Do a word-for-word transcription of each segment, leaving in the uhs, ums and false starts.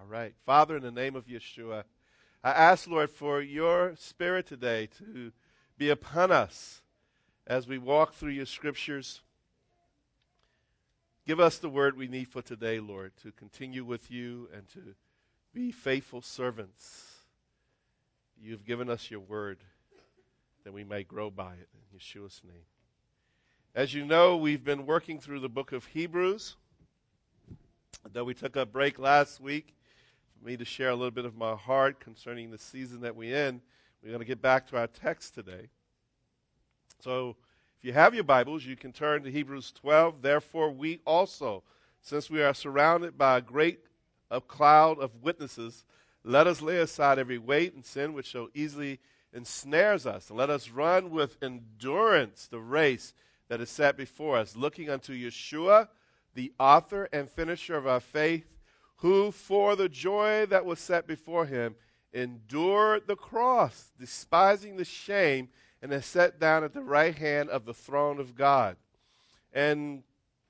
right. Father, in the name of Yeshua, I ask, Lord, for your Spirit today to be upon us as we walk through your scriptures. Give us the word we need for today, Lord, to continue with you and to be faithful servants. You've given us your word that we may grow by it in Yeshua's name. As you know, we've been working through the book of Hebrews. Though we took a break last week for me to share a little bit of my heart concerning the season that we're in, we're going to get back to our text today. So if you have your Bibles, you can turn to Hebrews twelve. Therefore, we also, since we are surrounded by a great a cloud of witnesses, let us lay aside every weight and sin which so easily ensnares us, and let us run with endurance the race that is set before us, looking unto Yeshua, the author and finisher of our faith, who for the joy that was set before him endured the cross, despising the shame, and is set down at the right hand of the throne of God. And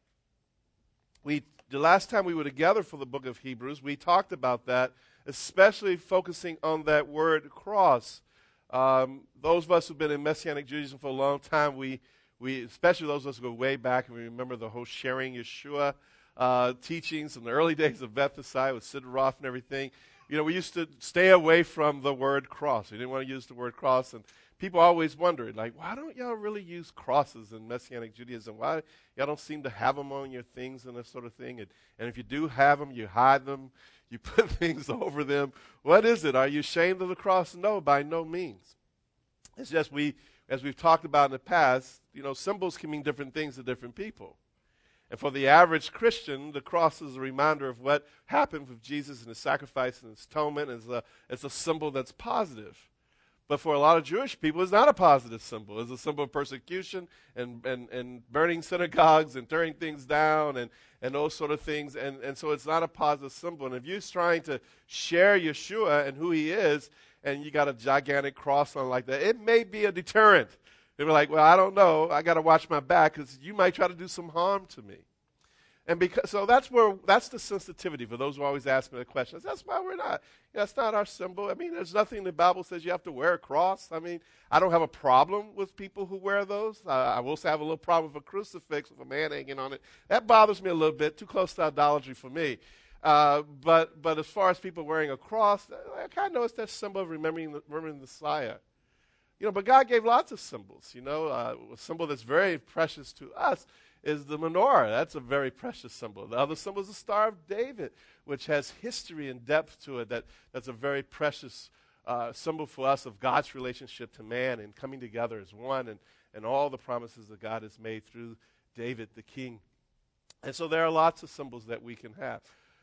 we, the last time we were together for the book of Hebrews, we talked about that, especially focusing on that word cross. Um, those of us who've been in Messianic Judaism for a long time, we We, especially those of us who go way back, and we remember the whole sharing Yeshua uh, teachings in the early days of Beth Esai with Sid Roth and everything. You know, we used to stay away from the word cross. We didn't want to use the word cross, and people always wondered, like, why don't y'all really use crosses in Messianic Judaism? Why y'all don't seem to have them on your things and that sort of thing? And, and if you do have them, you hide them, you put things over them. What is it? Are you ashamed of the cross? No, by no means. It's just we... As we've talked about in the past, you know, symbols can mean different things to different people. And for the average Christian, the cross is a reminder of what happened with Jesus and his sacrifice and his atonement. It's a, it's a symbol that's positive. But for a lot of Jewish people, it's not a positive symbol. It's a symbol of persecution and, and, and burning synagogues and tearing things down and, and those sort of things. And, and so it's not a positive symbol. And if you're trying to share Yeshua and who he is, and you got a gigantic cross on like that, it may be a deterrent. They were like, well, I don't know. I got to watch my back because you might try to do some harm to me. And because so that's where that's the sensitivity for those who always ask me the questions. That's why we're not. That's not our symbol. I mean, there's nothing in the Bible says you have to wear a cross. I mean, I don't have a problem with people who wear those. Uh, I will say I have a little problem with a crucifix with a man hanging on it. That bothers me a little bit. Too close to idolatry for me. Uh, but but as far as people wearing a cross, I kind of know it's that symbol of remembering the, remembering the Messiah. You know, but God gave lots of symbols. You know, uh, a symbol that's very precious to us is the menorah. That's a very precious symbol. The other symbol is the Star of David, which has history and depth to it. That that's a very precious uh, symbol for us of God's relationship to man and coming together as one, and and all the promises that God has made through David the king. And so there are lots of symbols that we can have.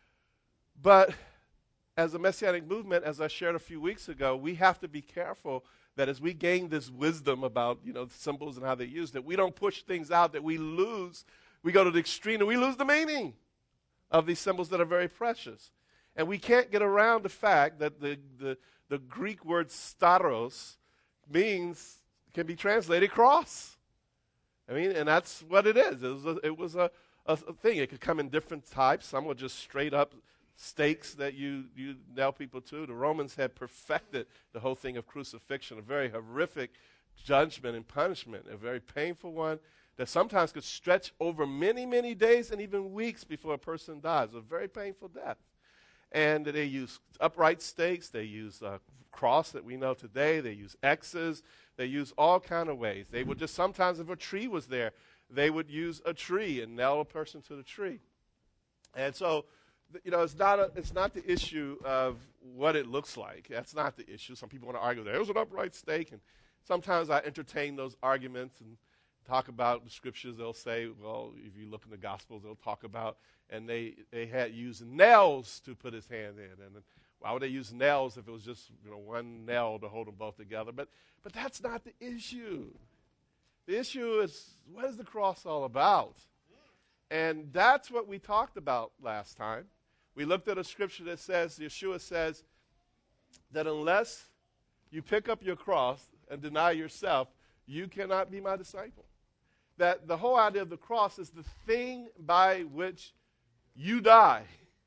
But as a Messianic movement, as I shared a few weeks ago, we have to be careful that as we gain this wisdom about, you know, symbols and how they're used, that we don't push things out, that we lose, we go to the extreme and we lose the meaning of these symbols that are very precious. And we can't get around the fact that the, the, the Greek word staros means, can be translated cross. I mean, and that's what it is. It was a, it was a, a thing. It could come in different types. Some were just straight up stakes that you, you nail people to. The Romans had perfected the whole thing of crucifixion, a very horrific judgment and punishment, a very painful one that sometimes could stretch over many, many days and even weeks before a person dies. A very painful death. And they use upright stakes. They use a cross that we know today. They use X's. They use all kind of ways. They would just sometimes, if a tree was there, they would use a tree and nail a person to the tree. And so, you know, it's not a, it's not the issue of what it looks like. That's not the issue. Some people want to argue there was an upright stake, and sometimes I entertain those arguments and talk about the scriptures. They'll say, well, if you look in the Gospels, they'll talk about, and they, they had used nails to put his hand in. And why would they use nails if it was just, you know, one nail to hold them both together? But but that's not the issue. The issue is, what is the cross all about? And that's what we talked about last time. We looked at a scripture that says, Yeshua says, that unless you pick up your cross and deny yourself, you cannot be my disciple. That the whole idea of the cross is the thing by which you die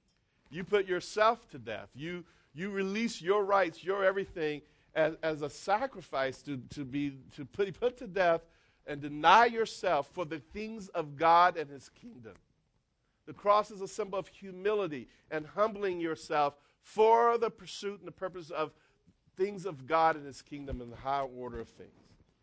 You put yourself to death. You you release your rights, your everything as, as a sacrifice to, to be to put, put to death and deny yourself for the things of God and his kingdom. The cross is a symbol of humility and humbling yourself for the pursuit and the purpose of things of God and his kingdom and the higher order of things.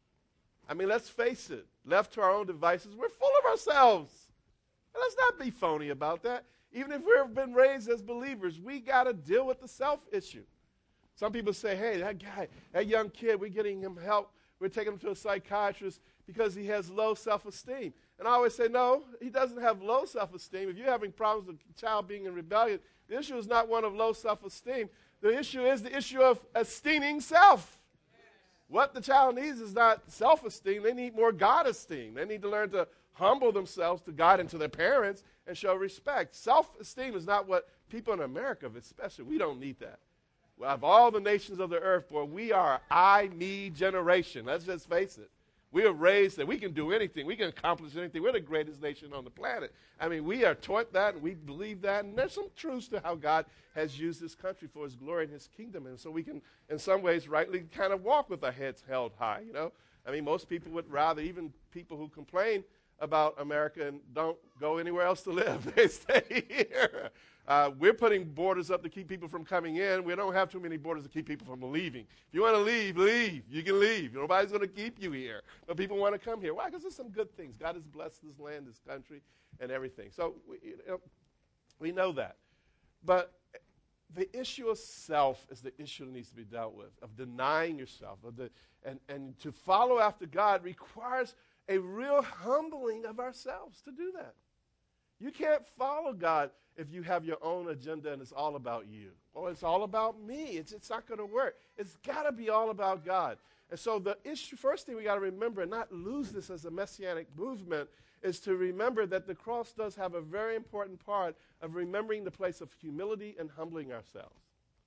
I mean, let's face it. Left to our own devices, we're full of ourselves. And let's not be phony about that. Even if we've been raised as believers, we got to deal with the self issue. Some people say, hey, that guy, that young kid, we're getting him help. We're taking him to a psychiatrist because he has low self-esteem. And I always say, no, he doesn't have low self-esteem. If you're having problems with a child being in rebellion, the issue is not one of low self-esteem. The issue is the issue of esteeming self. What the child needs is not self-esteem. They need more God-esteem. They need to learn to humble themselves to God and to their parents and show respect. Self-esteem is not what people in America, especially, we don't need that. Well, of all the nations of the earth, boy, we are I, me generation. Let's just face it. We are raised that we can do anything. We can accomplish anything. We're the greatest nation on the planet. I mean, we are taught that, and we believe that, and there's some truths to how God has used this country for his glory and his kingdom, and so we can, in some ways, rightly kind of walk with our heads held high, you know. I mean, most people would rather, even people who complain about America and don't go anywhere else to live. They stay here. Uh, we're putting borders up to keep people from coming in. We don't have too many borders to keep people from leaving. If you want to leave, leave. You can leave. Nobody's going to keep you here. But people want to come here. Why? Because there's some good things. God has blessed this land, this country, and everything. So we, you know, we know that. But the issue of self is the issue that needs to be dealt with, of denying yourself. Of the, and, and to follow after God requires a real humbling of ourselves to do that. You can't follow God if you have your own agenda and it's all about you. Or it's all about me. It's, it's not going to work. It's got to be all about God. And so the issue, first thing we got to remember, and not lose this as a messianic movement, is to remember that the cross does have a very important part of remembering the place of humility and humbling ourselves.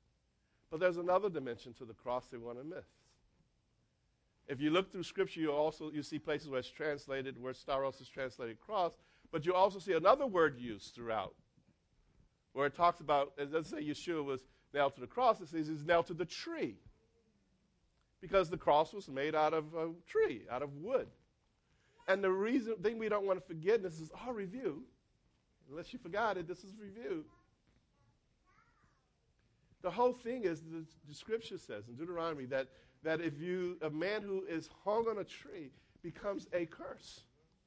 But there's another dimension to the cross they want to miss. If you look through Scripture, you also you see places where it's translated, where stauros is translated cross, but you also see another word used throughout, where it talks about, it doesn't say Yeshua was nailed to the cross, it says he's nailed to the tree, because the cross was made out of a tree, out of wood. And the reason thing we don't want to forget, and this is all review, unless you forgot it, this is review. The whole thing is, the, the Scripture says in Deuteronomy that that if you, a man who is hung on a tree becomes a curse.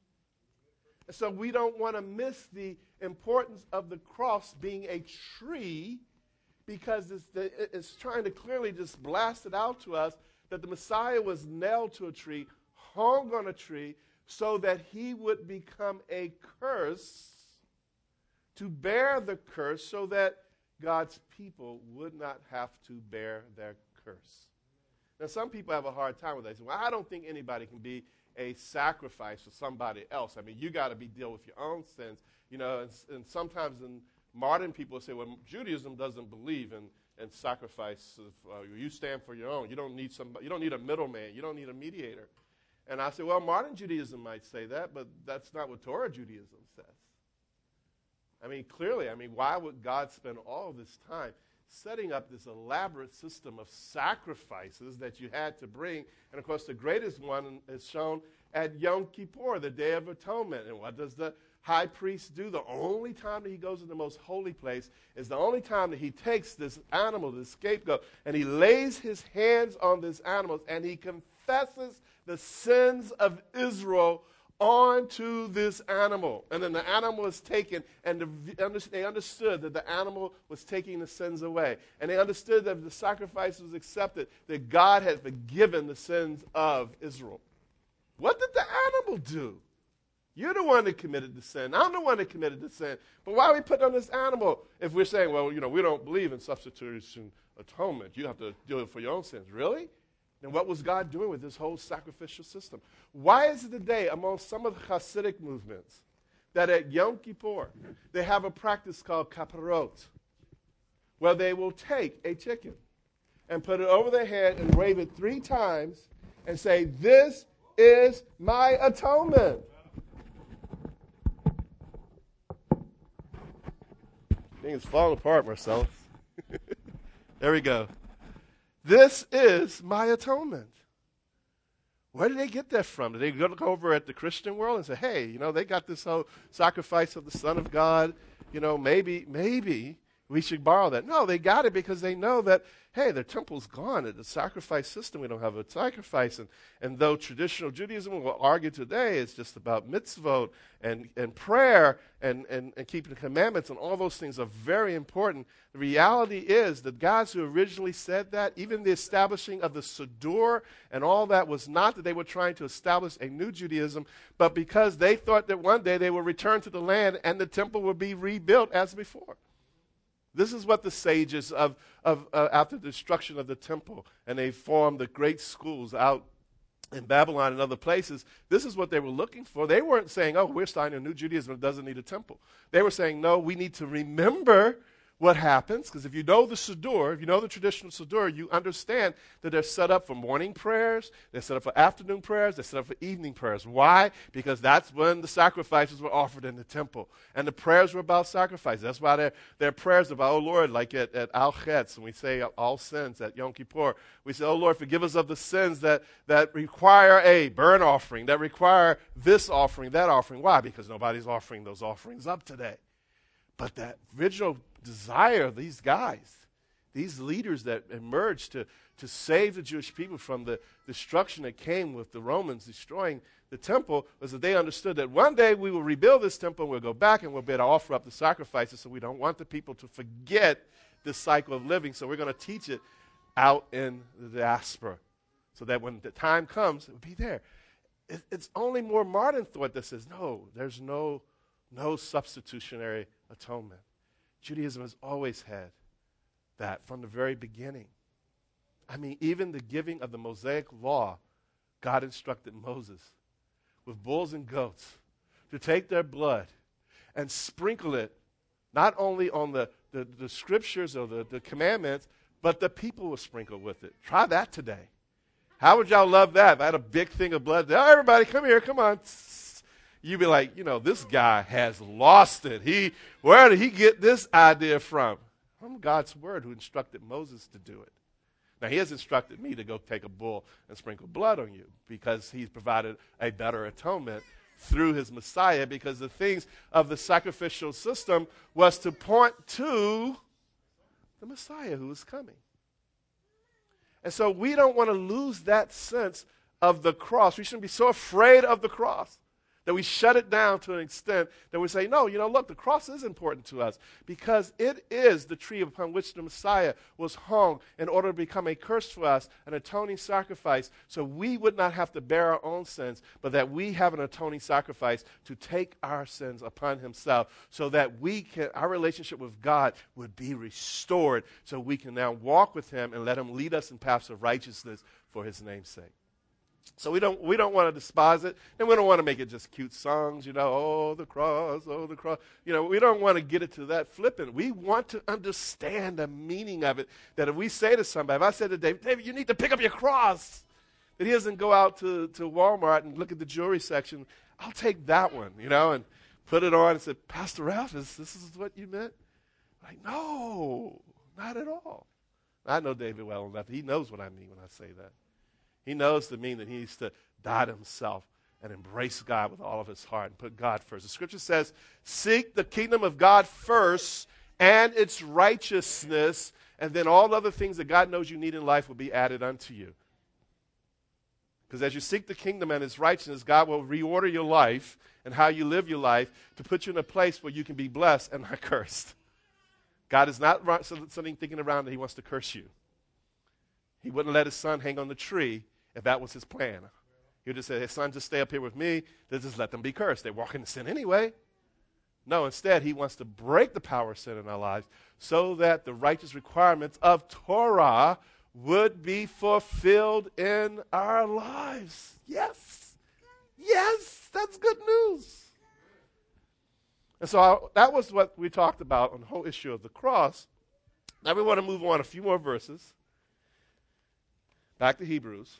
And so we don't want to miss the importance of the cross being a tree, because it's, the, it's trying to clearly just blast it out to us that the Messiah was nailed to a tree, hung on a tree, so that he would become a curse, to bear the curse, so that God's people would not have to bear their curse. Now, some people have a hard time with that. They say, well, I don't think anybody can be a sacrifice for somebody else. I mean, you got to be deal with your own sins. You know, and, and sometimes in modern people say, well, Judaism doesn't believe in, in sacrifice. Of, uh, you stand for your own. You don't need somebody. You don't need a middleman. You don't need a mediator. And I say, well, modern Judaism might say that, but that's not what Torah Judaism says. I mean, clearly, I mean, why would God spend all this time setting up this elaborate system of sacrifices that you had to bring? And, of course, the greatest one is shown at Yom Kippur, the Day of Atonement. And what does the high priest do? The only time that he goes to the most holy place is the only time that he takes this animal, this scapegoat, and he lays his hands on this animal, and he confesses the sins of Israel onto this animal. And then the animal is taken, and the, they understood that the animal was taking the sins away. And they understood that if the sacrifice was accepted, that God had forgiven the sins of Israel. What did the animal do? You're the one that committed the sin. I'm the one that committed the sin. But why are we putting on this animal if we're saying, well, you know, we don't believe in substitution atonement. You have to do it for your own sins. Really? Then what was God doing with this whole sacrificial system? Why is it today among some of the Hasidic movements that at Yom Kippur they have a practice called kaparot, where they will take a chicken and put it over their head and wave it three times and say, "This is my atonement." thing is falling apart, Marcellus. There we go. This is my atonement. Where did they get that from? Did they go over at the Christian world and say, hey, you know, they got this whole sacrifice of the Son of God. You know, maybe, maybe we should borrow that. No, they got it because they know that, hey, their temple's gone. It's a sacrifice system. We don't have a sacrifice. And, and though traditional Judaism will argue today it's just about mitzvot and, and prayer and, and, and keeping the commandments, and all those things are very important, the reality is that guys who originally said that, even the establishing of the Siddur and all that, was not that they were trying to establish a new Judaism, but because they thought that one day they would return to the land and the temple would be rebuilt as before. This is what the sages of, of uh, after the destruction of the temple, and they formed the great schools out in Babylon and other places, this is what they were looking for. They weren't saying, oh, we're starting a new Judaism that doesn't need a temple. They were saying, no, we need to remember what happens, because if you know the Siddur, if you know the traditional Siddur, you understand that they're set up for morning prayers, they're set up for afternoon prayers, they're set up for evening prayers. Why? Because that's when the sacrifices were offered in the temple. And the prayers were about sacrifice. That's why their, their prayers about, oh Lord, like at, at Al Chetz, when we say all sins at Yom Kippur, we say, oh Lord, forgive us of the sins that, that require a burnt offering, that require this offering, that offering. Why? Because nobody's offering those offerings up today. But that original desire of these guys, these leaders that emerged to, to save the Jewish people from the destruction that came with the Romans destroying the temple, was that they understood that one day we will rebuild this temple, and we'll go back and we'll be able to offer up the sacrifices, so we don't want the people to forget this cycle of living, so we're going to teach it out in the diaspora, so that when the time comes, it will be there. It, it's only more modern thought that says, no, there's no, no substitutionary atonement. Judaism has always had that from the very beginning. I mean, even the giving of the Mosaic law, God instructed Moses with bulls and goats to take their blood and sprinkle it not only on the, the, the scriptures or the, the commandments, but the people were sprinkled with it. Try that today. How would y'all love that if I had a big thing of blood? Oh, everybody, come here, come on. You'd be like, you know, this guy has lost it. He, where did he get this idea from? From God's word, who instructed Moses to do it. Now, he has instructed me to go take a bull and sprinkle blood on you, because he's provided a better atonement through his Messiah, because the things of the sacrificial system was to point to the Messiah who is coming. And so we don't want to lose that sense of the cross. We shouldn't be so afraid of the cross that we shut it down to an extent that we say, no, you know, look, the cross is important to us, because it is the tree upon which the Messiah was hung in order to become a curse for us, an atoning sacrifice, so we would not have to bear our own sins, but that we have an atoning sacrifice to take our sins upon himself, so that we can, our relationship with God would be restored, so we can now walk with him and let him lead us in paths of righteousness for his name's sake. So we don't we don't want to despise it, and we don't want to make it just cute songs, you know, oh, the cross, oh, the cross. You know, we don't want to get it to that flippant. We want to understand the meaning of it, that if we say to somebody, if I said to David, David, you need to pick up your cross, that he doesn't go out to, to Walmart and look at the jewelry section. I'll take that one, you know, and put it on and say, Pastor Ralph, is, this is what you meant? Like, no, not at all. I know David well enough. He knows what I mean when I say that. He knows to mean that he needs to die to himself and embrace God with all of his heart and put God first. The scripture says, seek the kingdom of God first and its righteousness, and then all other things that God knows you need in life will be added unto you. Because as you seek the kingdom and its righteousness, God will reorder your life and how you live your life to put you in a place where you can be blessed and not cursed. God is not sitting thinking around that he wants to curse you. He wouldn't let his son hang on the tree if that was his plan. He would just say, hey, son, just stay up here with me. Let's just let them be cursed. They walk into sin anyway. No, instead, he wants to break the power of sin in our lives so that the righteous requirements of Torah would be fulfilled in our lives. Yes. Yes, that's good news. And so I, that was what we talked about on the whole issue of the cross. Now we want to move on a few more verses. Back to Hebrews,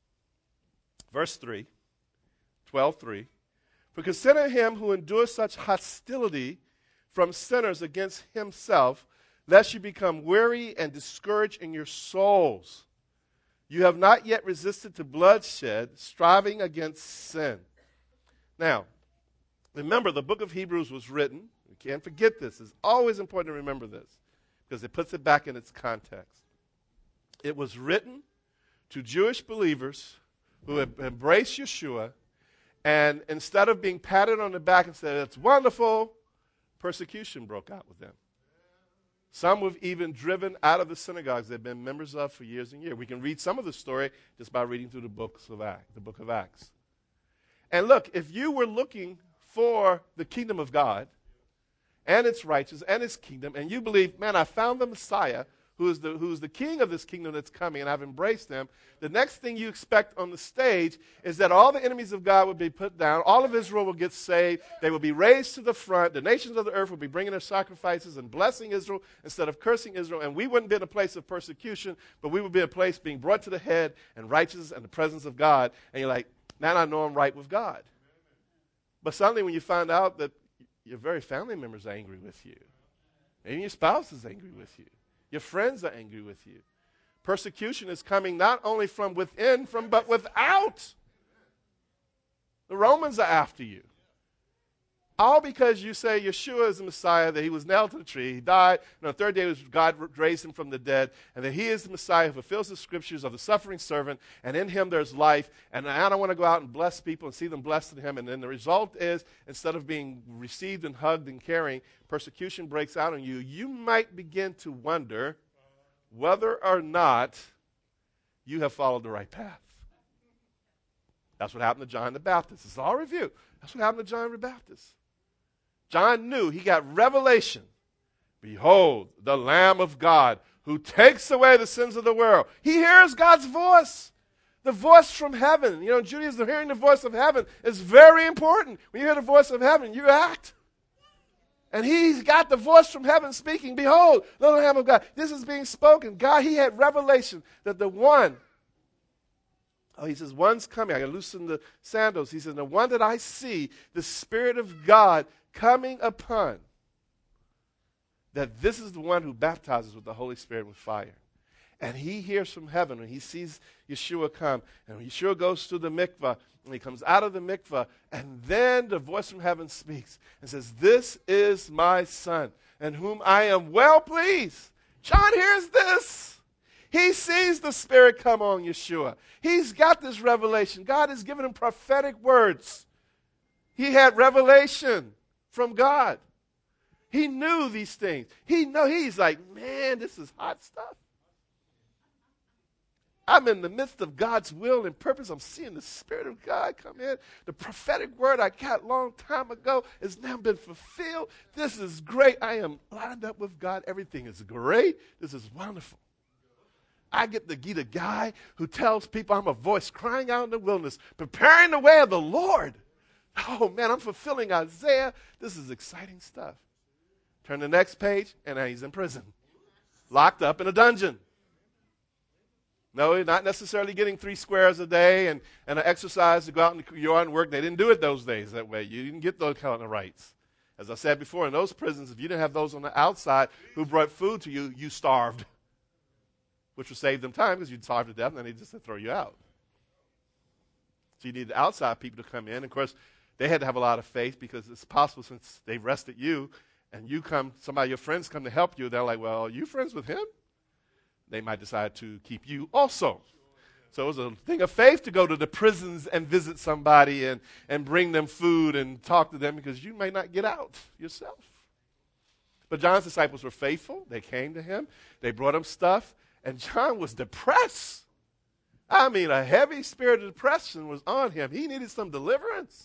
verse three, twelve three. For consider him who endures such hostility from sinners against himself, lest you become weary and discouraged in your souls. You have not yet resisted to bloodshed, striving against sin. Now, remember, the book of Hebrews was written. You can't forget this. It's always important to remember this because it puts it back in its context. It was written to Jewish believers who had embraced Yeshua, and instead of being patted on the back and said, "It's wonderful," persecution broke out with them. Some were even driven out of the synagogues they've been members of for years and years. We can read some of the story just by reading through the books of Acts, the book of Acts. And look, if you were looking for the kingdom of God and its righteousness and its kingdom, and you believe, man, I found the Messiah who is the, who's the king of this kingdom that's coming, and I've embraced him, the next thing you expect on the stage is that all the enemies of God would be put down, all of Israel will get saved, they will be raised to the front, the nations of the earth will be bringing their sacrifices and blessing Israel instead of cursing Israel, and we wouldn't be in a place of persecution, but we would be in a place being brought to the head and righteousness and the presence of God, and you're like, now I know I'm right with God. But suddenly when you find out that your very family members are angry with you, and your spouse is angry with you, your friends are angry with you. Persecution is coming not only from within, from but without. The Romans are after you. All because you say Yeshua is the Messiah, that he was nailed to the tree, he died, and on the third day was God raised him from the dead, and that he is the Messiah who fulfills the scriptures of the suffering servant, and in him there's life, and I don't want to go out and bless people and see them blessed in him, and then the result is, instead of being received and hugged and caring, persecution breaks out on you. You might begin to wonder whether or not you have followed the right path. That's what happened to John the Baptist. It's all review. That's what happened to John the Baptist. John knew, he got revelation. Behold, the Lamb of God who takes away the sins of the world. He hears God's voice, the voice from heaven. You know, Judaism, hearing the voice of heaven is very important. When you hear the voice of heaven, you act. And he's got the voice from heaven speaking, behold, the Lamb of God. This is being spoken. God, he had revelation that the one, oh, he says, one's coming. I got to loosen the sandals. He says, the one that I see, the Spirit of God coming upon, that this is the one who baptizes with the Holy Spirit with fire. And he hears from heaven when he sees Yeshua come. And when Yeshua goes to the mikvah, and he comes out of the mikvah, and then the voice from heaven speaks and says, this is my son, in whom I am well pleased. John hears this. He sees the Spirit come on Yeshua. He's got this revelation. God has given him prophetic words. He had revelation from God. He knew these things. He know he's like, man, this is hot stuff. I'm in the midst of God's will and purpose. I'm seeing the Spirit of God come in. The prophetic word I got a long time ago has now been fulfilled. This is great. I am lined up with God. Everything is great. This is wonderful. I get to be the guy who tells people I'm a voice crying out in the wilderness, preparing the way of the Lord. Oh, man, I'm fulfilling Isaiah. This is exciting stuff. Turn to the next page, and now he's in prison, locked up in a dungeon. No, not necessarily getting three squares a day and, and an exercise to go out in the yard and work. They didn't do it those days that way. You didn't get those kind of rights. As I said before, in those prisons, if you didn't have those on the outside who brought food to you, you starved, which would save them time because you'd starve to death and then they'd just throw you out. So you needed outside people to come in. Of course, they had to have a lot of faith because it's possible since they arrested you and you come, somebody, your friends come to help you, they're like, well, are you friends with him? They might decide to keep you also. So it was a thing of faith to go to the prisons and visit somebody and, and bring them food and talk to them because you may not get out yourself. But John's disciples were faithful. They came to him. They brought him stuff. And John was depressed. I mean, a heavy spirit of depression was on him. He needed some deliverance.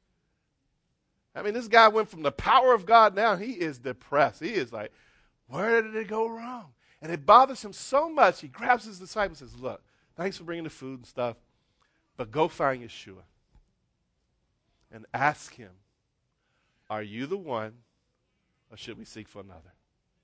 I mean, this guy went from the power of God, now he is depressed. He is like, where did it go wrong? And it bothers him so much, he grabs his disciples and says, look, thanks for bringing the food and stuff, but go find Yeshua and ask him, are you the one, or should we seek for another?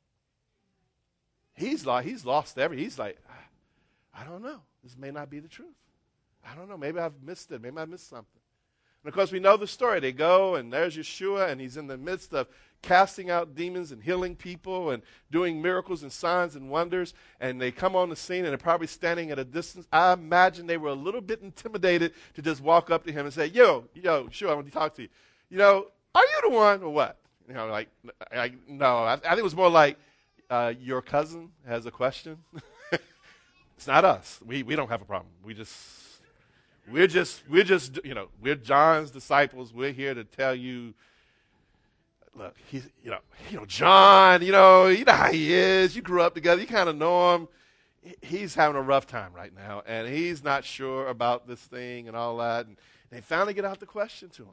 He's like, he's lost everything. He's like, I don't know. This may not be the truth. I don't know. Maybe I've missed it. Maybe I missed something. And, of course, we know the story. They go, and there's Yeshua, and he's in the midst of casting out demons and healing people and doing miracles and signs and wonders, and they come on the scene and they're probably standing at a distance. I imagine they were a little bit intimidated to just walk up to him and say, yo, yo, sure, I want to talk to you. You know, are you the one or what? You know, like, I, no, I, I think it was more like, uh, your cousin has a question. It's not us. We we don't have a problem. We just, we're just, we're just, you know, we're John's disciples. We're here to tell you, look, he's, you know, you know, John, you know, you know how he is. You grew up together. You kind of know him. He's having a rough time right now, and he's not sure about this thing and all that. And they finally get out the question to him.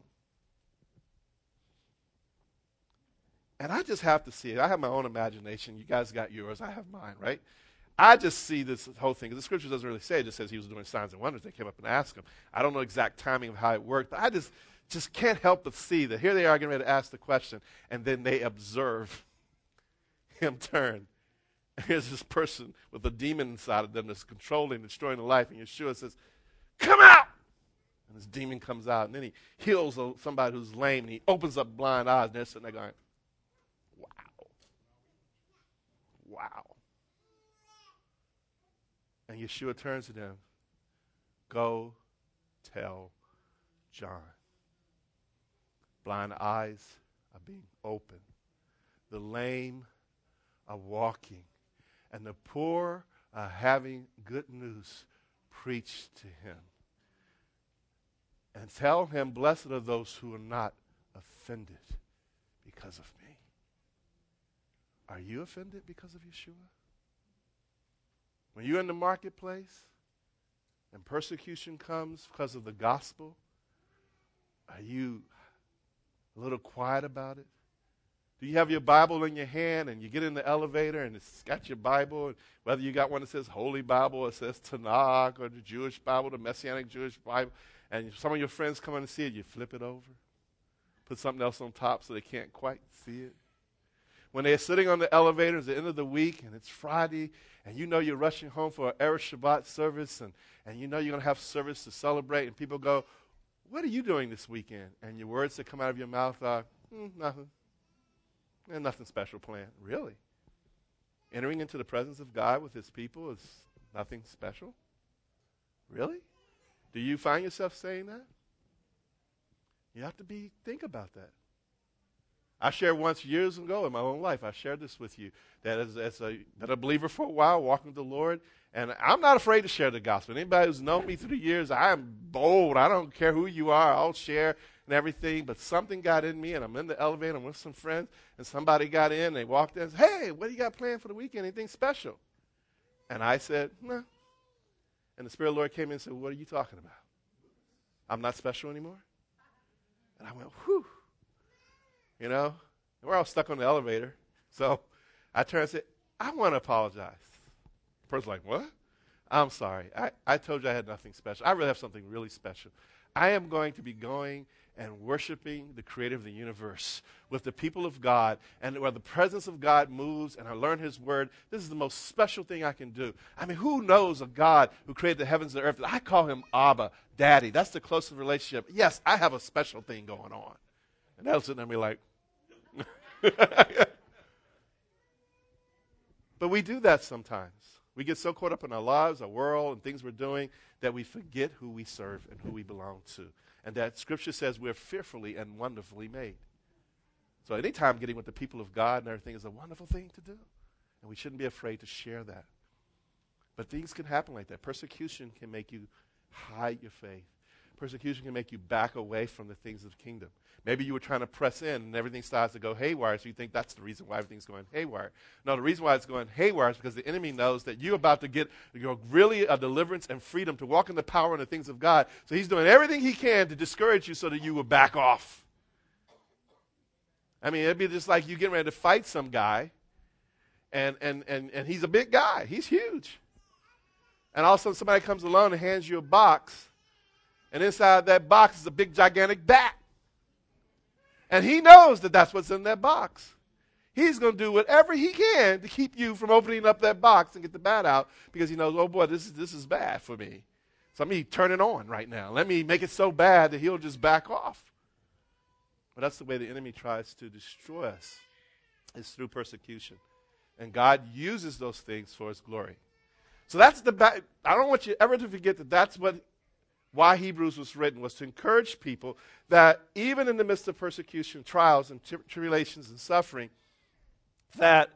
And I just have to see it. I have my own imagination. You guys got yours. I have mine, right? I just see this whole thing. The scripture doesn't really say it. It just says he was doing signs and wonders. They came up and asked him. I don't know exact timing of how it worked, but I just, just can't help but see that here they are getting ready to ask the question, and then they observe him turn. And here's this person with a demon inside of them that's controlling, destroying the life, and Yeshua says, come out! And this demon comes out, and then he heals somebody who's lame, and he opens up blind eyes, and they're sitting there going, wow. Wow. And Yeshua turns to them, go tell John. Blind eyes are being opened. The lame are walking. And the poor are having good news preached to him. And tell him, blessed are those who are not offended because of me. Are you offended because of Yeshua? When you're in the marketplace and persecution comes because of the gospel, are you a little quiet about it? Do you have your Bible in your hand and you get in the elevator and it's got your Bible, and whether you got one that says Holy Bible or it says Tanakh or the Jewish Bible, the Messianic Jewish Bible, and some of your friends come in to see it, you flip it over, put something else on top so they can't quite see it. When they're sitting on the elevator at the end of the week and it's Friday and you know you're rushing home for an Erev Shabbat service and, and you know you're going to have service to celebrate, and people go, what are you doing this weekend? And your words that come out of your mouth are, mm, nothing. And nothing special planned. Really? Entering into the presence of God with his people is nothing special? Really? Do you find yourself saying that? You have to be think about that. I shared once years ago in my own life, I shared this with you, that as, as a, been a believer for a while, walking with the Lord, and I'm not afraid to share the gospel. Anybody who's known me through the years, I am bold. I don't care who you are. I'll share and everything, but something got in me, and I'm in the elevator, I'm with some friends, and somebody got in, and they walked in and said, hey, what do you got planned for the weekend? Anything special? And I said, no. Nah. And the Spirit of the Lord came in and said, what are you talking about? I'm not special anymore? And I went, whew. You know, we're all stuck on the elevator. So I turned and said, I want to apologize. The person's like, what? I'm sorry. I, I told you I had nothing special. I really have something really special. I am going to be going and worshiping the creator of the universe with the people of God, and where the presence of God moves and I learn his word. This is the most special thing I can do. I mean, who knows a God who created the heavens and the earth? I call him Abba, Daddy. That's the closest relationship. Yes, I have a special thing going on. And they'll sit there and be like, but we do that sometimes. We get so caught up in our lives, our world, and things we're doing that we forget who we serve and who we belong to. And that Scripture says we're fearfully and wonderfully made. So anytime getting with the people of God and everything is a wonderful thing to do. And we shouldn't be afraid to share that. But things can happen like that. Persecution can make you hide your faith. Persecution can make you back away from the things of the kingdom. Maybe you were trying to press in and everything starts to go haywire, so you think that's the reason why everything's going haywire. No, the reason why it's going haywire is because the enemy knows that you're about to get you know, really a deliverance and freedom to walk in the power and the things of God. So he's doing everything he can to discourage you so that you will back off. I mean, it'd be just like you getting ready to fight some guy, and, and, and, and he's a big guy. He's huge. And all of a sudden somebody comes along and hands you a box, and inside that box is a big, gigantic bat. And he knows that that's what's in that box. He's going to do whatever he can to keep you from opening up that box and get the bat out, because he knows, oh, boy, this is this is bad for me. So let me turn it on right now. Let me make it so bad that he'll just back off. But that's the way the enemy tries to destroy us, is through persecution. And God uses those things for his glory. So that's the ba- I don't want you ever to forget that that's what why Hebrews was written, was to encourage people that even in the midst of persecution, trials, and tri- tribulations and suffering, that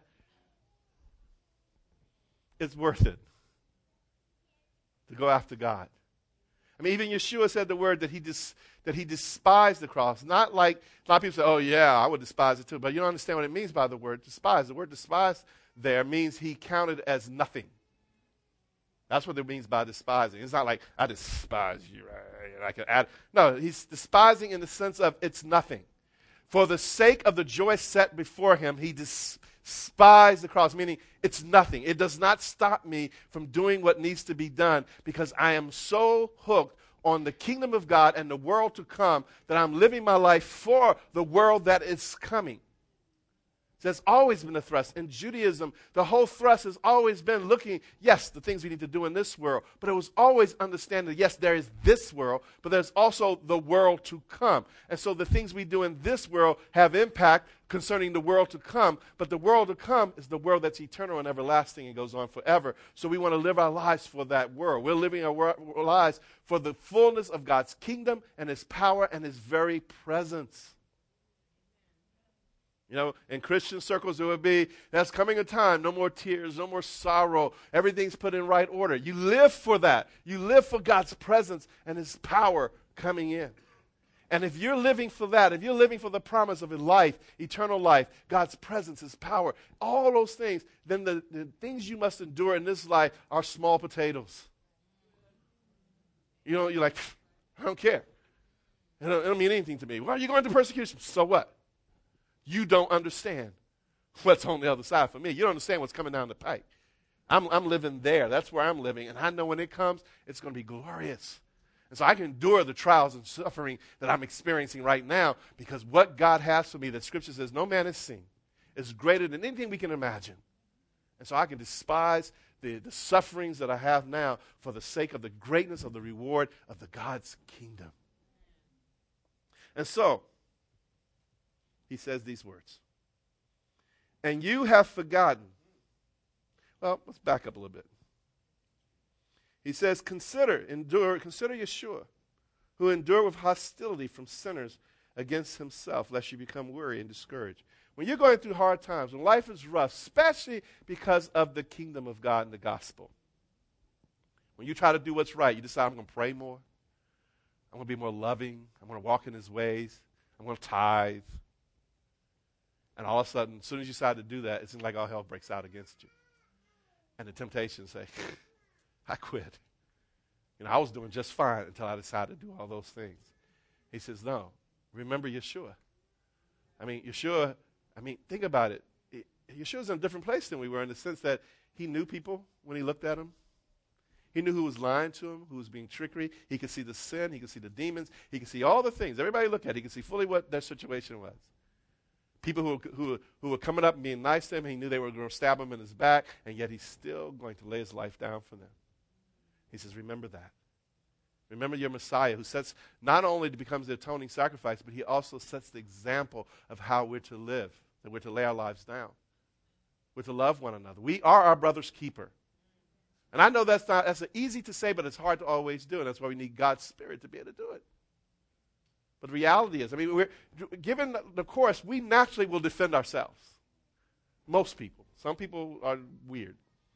it's worth it to go after God. I mean, even Yeshua said the word that he dis- that he despised the cross. Not like a lot of people say, oh, yeah, I would despise it too. But you don't understand what it means by the word despise. The word despise there means he counted as nothing. That's what it means by despising. It's not like, I despise you. Right? I can add. No, he's despising in the sense of it's nothing. For the sake of the joy set before him, he despised the cross, meaning it's nothing. It does not stop me from doing what needs to be done because I am so hooked on the kingdom of God and the world to come that I'm living my life for the world that is coming. That's always been the thrust. In Judaism, the whole thrust has always been looking, yes, the things we need to do in this world, but it was always understanding, yes, there is this world, but there's also the world to come. And so the things we do in this world have impact concerning the world to come, but the world to come is the world that's eternal and everlasting and goes on forever. So we want to live our lives for that world. We're living our wor- lives for the fullness of God's kingdom and his power and his very presence. You know, in Christian circles, it would be, there's coming a time, no more tears, no more sorrow. Everything's put in right order. You live for that. You live for God's presence and his power coming in. And if you're living for that, if you're living for the promise of a life, eternal life, God's presence, his power, all those things, then the, the things you must endure in this life are small potatoes. You know, you're like, I don't care. It don't, it don't mean anything to me. Why are you going through persecution? So what? You don't understand what's on the other side for me. You don't understand what's coming down the pike. I'm, I'm living there. That's where I'm living. And I know when it comes, it's going to be glorious. And so I can endure the trials and suffering that I'm experiencing right now because what God has for me, that Scripture says no man has seen, is greater than anything we can imagine. And so I can despise the, the sufferings that I have now for the sake of the greatness of the reward of the God's kingdom. And so, he says these words. And you have forgotten. Well, let's back up a little bit. He says, consider, endure, consider Yeshua, who endured with hostility from sinners against himself, lest you become weary and discouraged. When you're going through hard times, when life is rough, especially because of the kingdom of God and the gospel, when you try to do what's right, you decide, I'm going to pray more. I'm going to be more loving. I'm going to walk in his ways. I'm going to tithe. And all of a sudden, as soon as you decide to do that, it seems like all hell breaks out against you. And the temptation say, I quit. You know, I was doing just fine until I decided to do all those things. He says, no, remember Yeshua. I mean, Yeshua, I mean, think about it. it. Yeshua's in a different place than we were in the sense that he knew people when he looked at them. He knew who was lying to him, who was being trickery. He could see the sin. He could see the demons. He could see all the things. Everybody looked at it. He could see fully what their situation was. People who, who, who were coming up and being nice to him, he knew they were going to stab him in his back, and yet he's still going to lay his life down for them. He says, remember that. Remember your Messiah, who sets, not only becomes the atoning sacrifice, but he also sets the example of how we're to live, that we're to lay our lives down. We're to love one another. We are our brother's keeper. And I know that's not that's easy to say, but it's hard to always do, and that's why we need God's Spirit to be able to do it. But the reality is, I mean, we're, given the course, we naturally will defend ourselves. Most people. Some people are weird.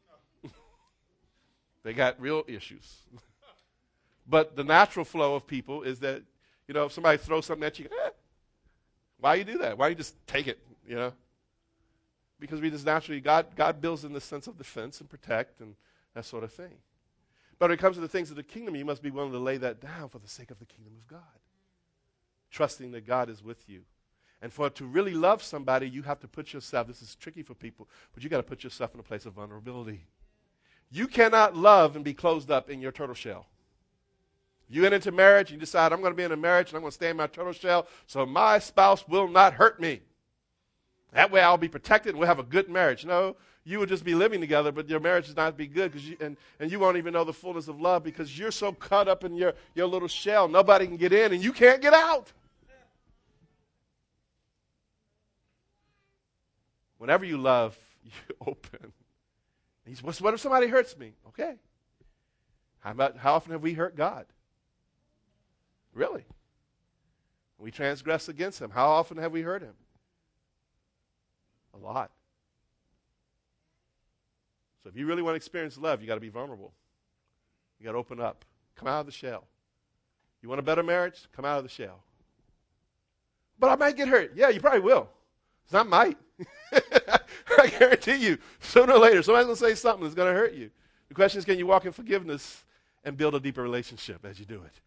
They got real issues. But the natural flow of people is that, you know, if somebody throws something at you, eh, why you do that? Why you just take it, you know? Because we just naturally, God, God builds in the sense of defense and protect and that sort of thing. But when it comes to the things of the kingdom, you must be willing to lay that down for the sake of the kingdom of God. Trusting that God is with you. And for to really love somebody, you have to put yourself, this is tricky for people, but you got to put yourself in a place of vulnerability. You cannot love and be closed up in your turtle shell. You get into marriage, you decide, I'm going to be in a marriage and I'm going to stay in my turtle shell so my spouse will not hurt me. That way I'll be protected and we'll have a good marriage. No, you will just be living together, but your marriage does not be good, because you, and, and you won't even know the fullness of love because you're so caught up in your, your little shell. Nobody can get in and you can't get out. Whenever you love, you open. He's, what if somebody hurts me? Okay. How about how often have we hurt God? Really? We transgress against him. How often have we hurt him? A lot. So if you really want to experience love, you got to be vulnerable. You got to open up. Come out of the shell. You want a better marriage? Come out of the shell. But I might get hurt. Yeah, you probably will. It's not might. I guarantee you, sooner or later, somebody's going to say something that's going to hurt you. The question is, can you walk in forgiveness and build a deeper relationship as you do it?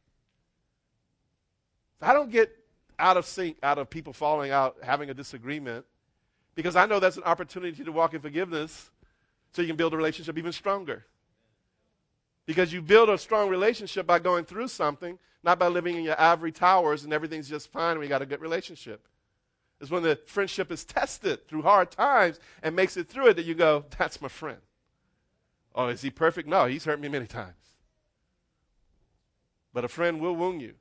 I don't get out of sync, out of people falling out, having a disagreement, because I know that's an opportunity to walk in forgiveness so you can build a relationship even stronger. Because you build a strong relationship by going through something, not by living in your ivory towers and everything's just fine and we got a good relationship. It's when the friendship is tested through hard times and makes it through it that you go, that's my friend. Oh, is he perfect? No, he's hurt me many times. But a friend will wound you.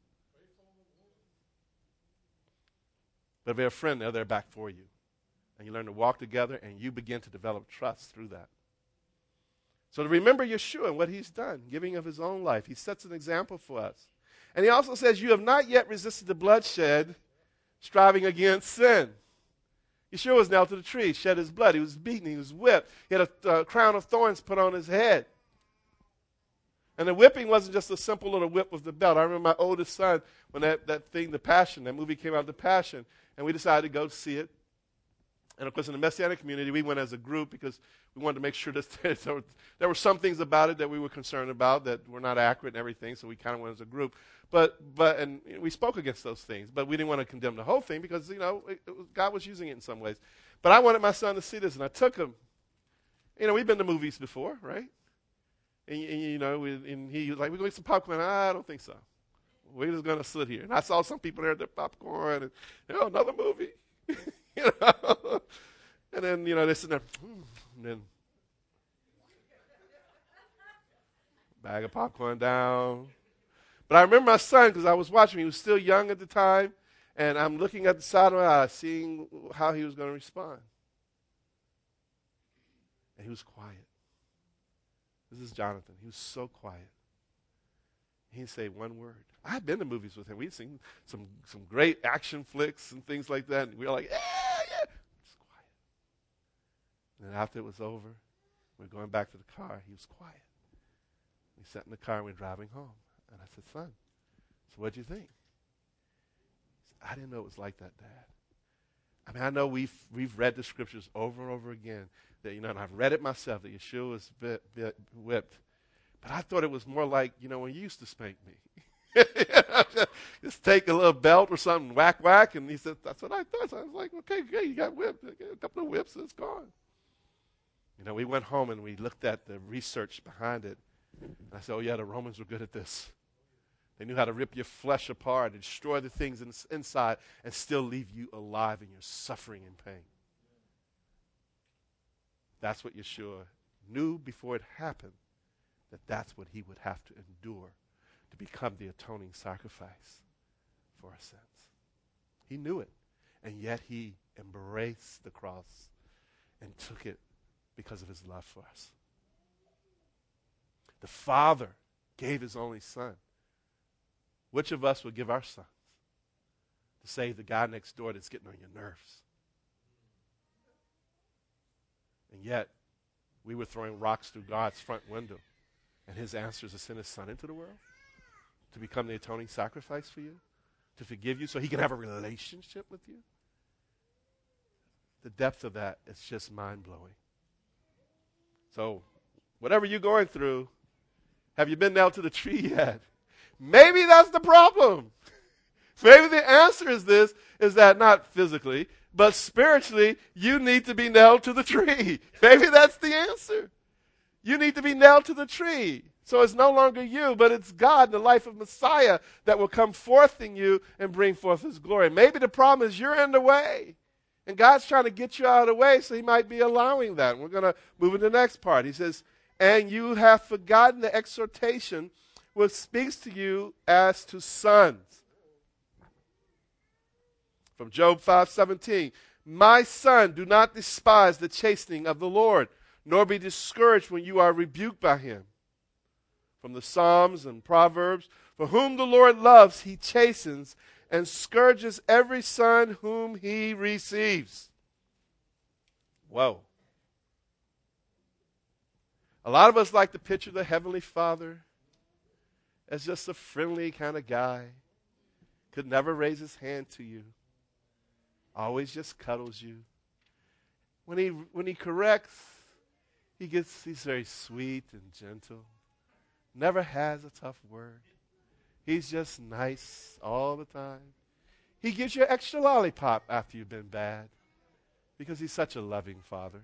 But if they're a friend, they're there back for you. And you learn to walk together and you begin to develop trust through that. So to remember Yeshua and what he's done, giving of his own life. He sets an example for us. And he also says, you have not yet resisted the bloodshed, striving against sin. Yeshua was nailed to the tree, shed his blood. He was beaten, he was whipped. He had a uh, crown of thorns put on his head. And the whipping wasn't just a simple little whip with the belt. I remember my oldest son, when that, that thing, The Passion, that movie came out, The Passion, and we decided to go see it. And, of course, in the Messianic community, we went as a group because we wanted to make sure that there were, there were some things about it that we were concerned about that were not accurate and everything, so we kind of went as a group. But, but and we spoke against those things, but we didn't want to condemn the whole thing because, you know, it, it was, God was using it in some ways. But I wanted my son to see this, and I took him. You know, we've been to movies before, right? And, and you know, we, and he was like, we're going to get some popcorn. I don't think so. We're just going to sit here. And I saw some people there at their popcorn, and, you know, another movie. You know, and then, you know, they're sitting there, mm, and then bag of popcorn down. But I remember my son, because I was watching, he was still young at the time, and I'm looking at the side of my eye, seeing how he was going to respond. And he was quiet. This is Jonathan. He was so quiet. He didn't say one word. I had been to movies with him. We'd seen some, some great action flicks and things like that, and we were like, yeah, yeah. Just quiet. And then after it was over, we were going back to the car. He was quiet. We sat in the car and we were driving home. And I said, son, so what'd you think? He said, I didn't know it was like that, Dad. I mean, I know we've, we've read the scriptures over and over again, that, you know, and I've read it myself, that Yeshua was bit, bit whipped. But I thought it was more like, you know, when you used to spank me. Just take a little belt or something, whack, whack. And he said, that's what I thought. So I was like, okay, great, you got whipped. A couple of whips and it's gone. You know, we went home and we looked at the research behind it. And I said, oh, yeah, the Romans were good at this. They knew how to rip your flesh apart and destroy the things in, inside and still leave you alive in your suffering and pain. That's what Yeshua knew before it happened, that that's what he would have to endure to become the atoning sacrifice for our sins. He knew it, and yet he embraced the cross and took it because of his love for us. The Father gave his only Son. Which of us would give our sons to save the guy next door that's getting on your nerves? And yet, we were throwing rocks through God's front window, and his answer is to send his Son into the world to become the atoning sacrifice for you, to forgive you so he can have a relationship with you. The depth of that is just mind-blowing. So, whatever you're going through, have you been nailed to the tree yet? Maybe that's the problem. Maybe the answer is this, is that not physically, but spiritually, you need to be nailed to the tree. Maybe that's the answer. You need to be nailed to the tree. So it's no longer you, but it's God, the life of Messiah, that will come forth in you and bring forth his glory. Maybe the problem is you're in the way. And God's trying to get you out of the way, so he might be allowing that. And we're going to move into the next part. He says, and you have forgotten the exhortation which speaks to you as to sons. From Job five seventeen, My son, do not despise the chastening of the Lord, nor be discouraged when you are rebuked by him. From the Psalms and Proverbs, for whom the Lord loves, he chastens and scourges every son whom he receives. Whoa. A lot of us like to picture the Heavenly Father as just a friendly kind of guy. Could never raise his hand to you. Always just cuddles you. When he when he corrects, he gets he's very sweet and gentle. Never has a tough word. He's just nice all the time. He gives you an extra lollipop after you've been bad because he's such a loving father.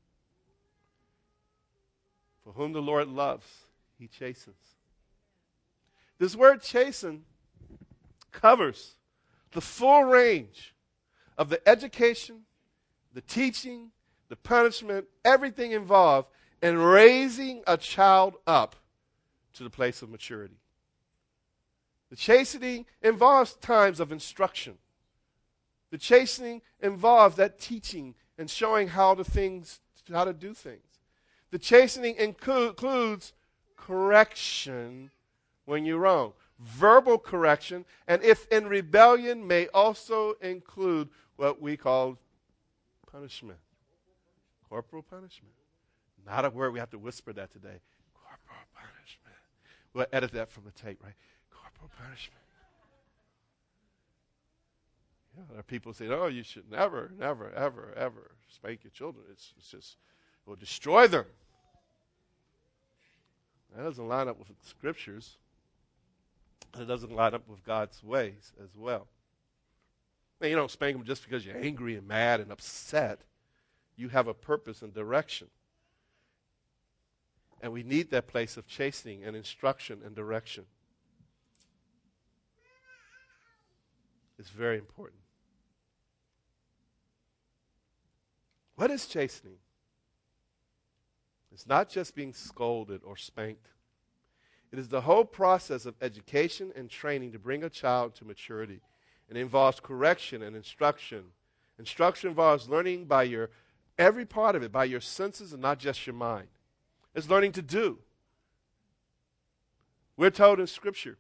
For whom the Lord loves, he chastens. This word chasten covers the full range of the education, the teaching, the punishment, everything involved in raising a child up to the place of maturity. The chastening involves times of instruction. The chastening involves that teaching and showing how to things, how to do things. The chastening inclu- includes correction when you're wrong, verbal correction, and if in rebellion, may also include what we call punishment, corporal punishment. Not a word we have to whisper that today. Corporal punishment. We'll edit that from the tape, right? Corporal punishment. You know, there are people who say, "Oh, you should never, never, ever, ever spank your children. It's, it's just it will destroy them." That doesn't line up with the scriptures. And it doesn't line up with God's ways as well. And you don't spank them just because you're angry and mad and upset. You have a purpose and direction. And we need that place of chastening and instruction and direction. It's very important. What is chastening? It's not just being scolded or spanked. It is the whole process of education and training to bring a child to maturity. It involves correction and instruction. Instruction involves learning by your, every part of it, by your senses and not just your mind. It's learning to do. We're told in Scripture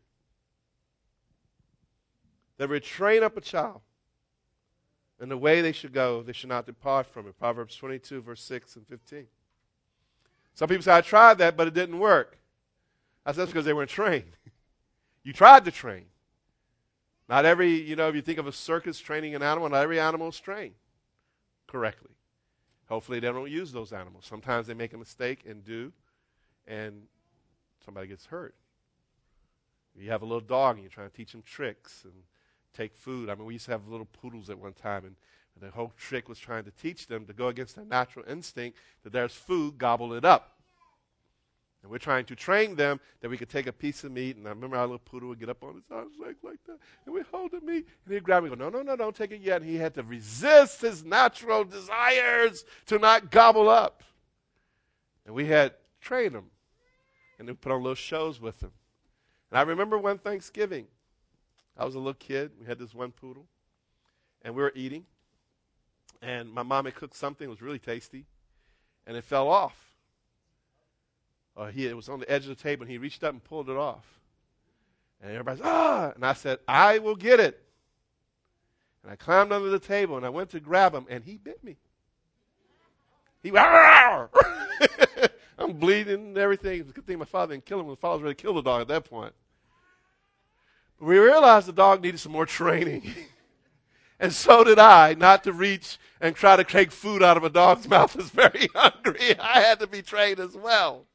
that we train up a child in the way they should go, they should not depart from it. Proverbs twenty-two, verse six and fifteen. Some people say, I tried that, but it didn't work. I said, that's because they weren't trained. You tried to train. Not every, you know, if you think of a circus training an animal, not every animal is trained correctly. Hopefully they don't use those animals. Sometimes they make a mistake and do, and somebody gets hurt. You have a little dog and you're trying to teach him tricks and take food. I mean, we used to have little poodles at one time, and, and the whole trick was trying to teach them to go against their natural instinct that there's food, gobble it up. And we're trying to train them that we could take a piece of meat, and I remember our little poodle would get up on his arms like, like that, and we'd hold the meat, and he'd grab me and go, no, no, no, don't take it yet. And he had to resist his natural desires to not gobble up. And we had trained him, and then put on little shows with him. And I remember one Thanksgiving, I was a little kid, we had this one poodle, and we were eating, and my mom had cooked something that was really tasty, and it fell off. Uh, he it was on the edge of the table, and he reached up and pulled it off. And everybody's, ah! And I said, I will get it. And I climbed under the table, and I went to grab him, and he bit me. He went, I'm bleeding and everything. It's a good thing my father didn't kill him. My father was ready to kill the dog at that point. But we realized the dog needed some more training. And so did I, not to reach and try to take food out of a dog's mouth that's very hungry. I had to be trained as well.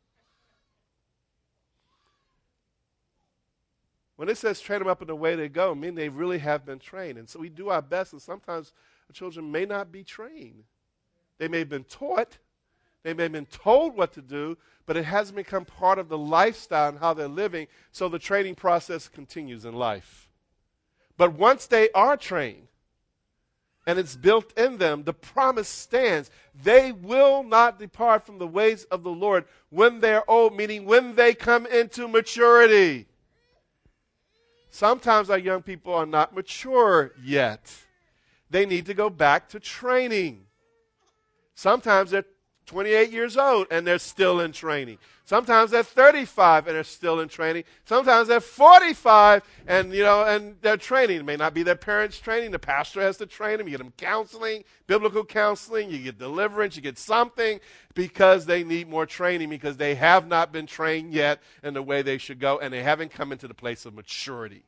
When it says train them up in the way they go, I mean they really have been trained. And so we do our best, and sometimes the children may not be trained. They may have been taught, they may have been told what to do, but it hasn't become part of the lifestyle and how they're living, so the training process continues in life. But once they are trained, and it's built in them, the promise stands. They will not depart from the ways of the Lord when they're old, meaning when they come into maturity. Sometimes our young people are not mature yet. they need to go back to training. Sometimes they're twenty-eight years old and they're still in training. Sometimes they're thirty-five and they're still in training. Sometimes they're forty-five and, you know, and they're training. It may not be their parents' training. The pastor has to train them. You get them counseling, biblical counseling. You get deliverance. You get something because they need more training because they have not been trained yet in the way they should go and they haven't come into the place of maturity.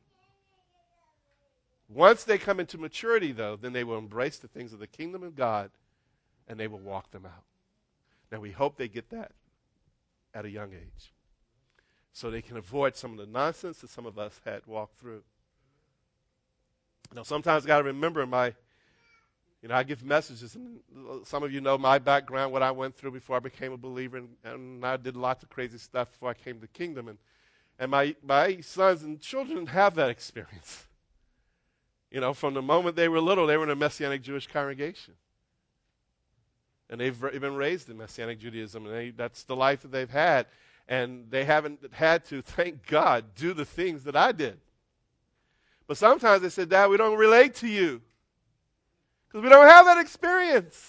Once they come into maturity, though, then they will embrace the things of the kingdom of God and they will walk them out. Now, we hope they get that at a young age so they can avoid some of the nonsense that some of us had walked through. Now, sometimes I got to remember my, you know, I give messages, and some of you know my background, what I went through before I became a believer, and, and I did lots of crazy stuff before I came to the kingdom, and, and my, my sons and children have that experience. You know, from the moment they were little, they were in a Messianic Jewish congregation. And they've been raised in Messianic Judaism, and they, that's the life that they've had. And they haven't had to, thank God, do the things that I did. But sometimes they said, Dad, we don't relate to you because we don't have that experience.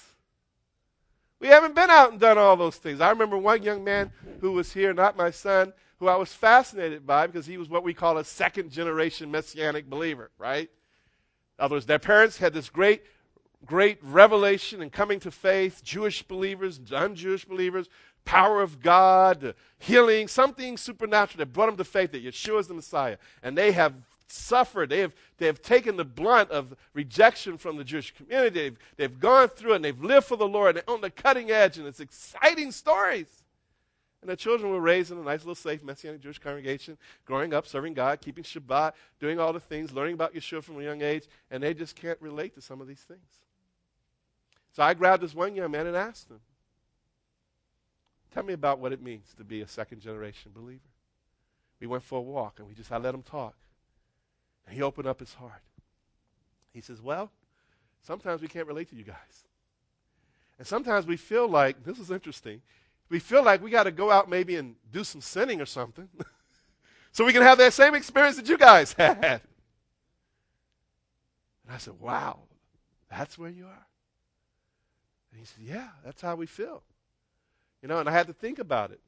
We haven't been out and done all those things. I remember one young man who was here, not my son, who I was fascinated by because he was what we call a second-generation Messianic believer, right? In other words, their parents had this great Great revelation and coming to faith, Jewish believers, non-Jewish believers, power of God, healing, something supernatural that brought them to faith that Yeshua is the Messiah. And they have suffered. They have, they have taken the blunt of rejection from the Jewish community. They've, they've gone through it and they've lived for the Lord. They're on the cutting edge, and it's exciting stories. And their children were raised in a nice little safe Messianic Jewish congregation, growing up, serving God, keeping Shabbat, doing all the things, learning about Yeshua from a young age, and they just can't relate to some of these things. So I grabbed this one young man and asked him, tell me about what it means to be a second-generation believer. We went for a walk, and we just I let him talk. And he opened up his heart. He says, well, sometimes we can't relate to you guys. And sometimes we feel like, this is interesting, we feel like we got to go out maybe and do some sinning or something so we can have that same experience that you guys had. And I said, wow, that's where you are? And he said, yeah, that's how we feel. You know, and I had to think about it.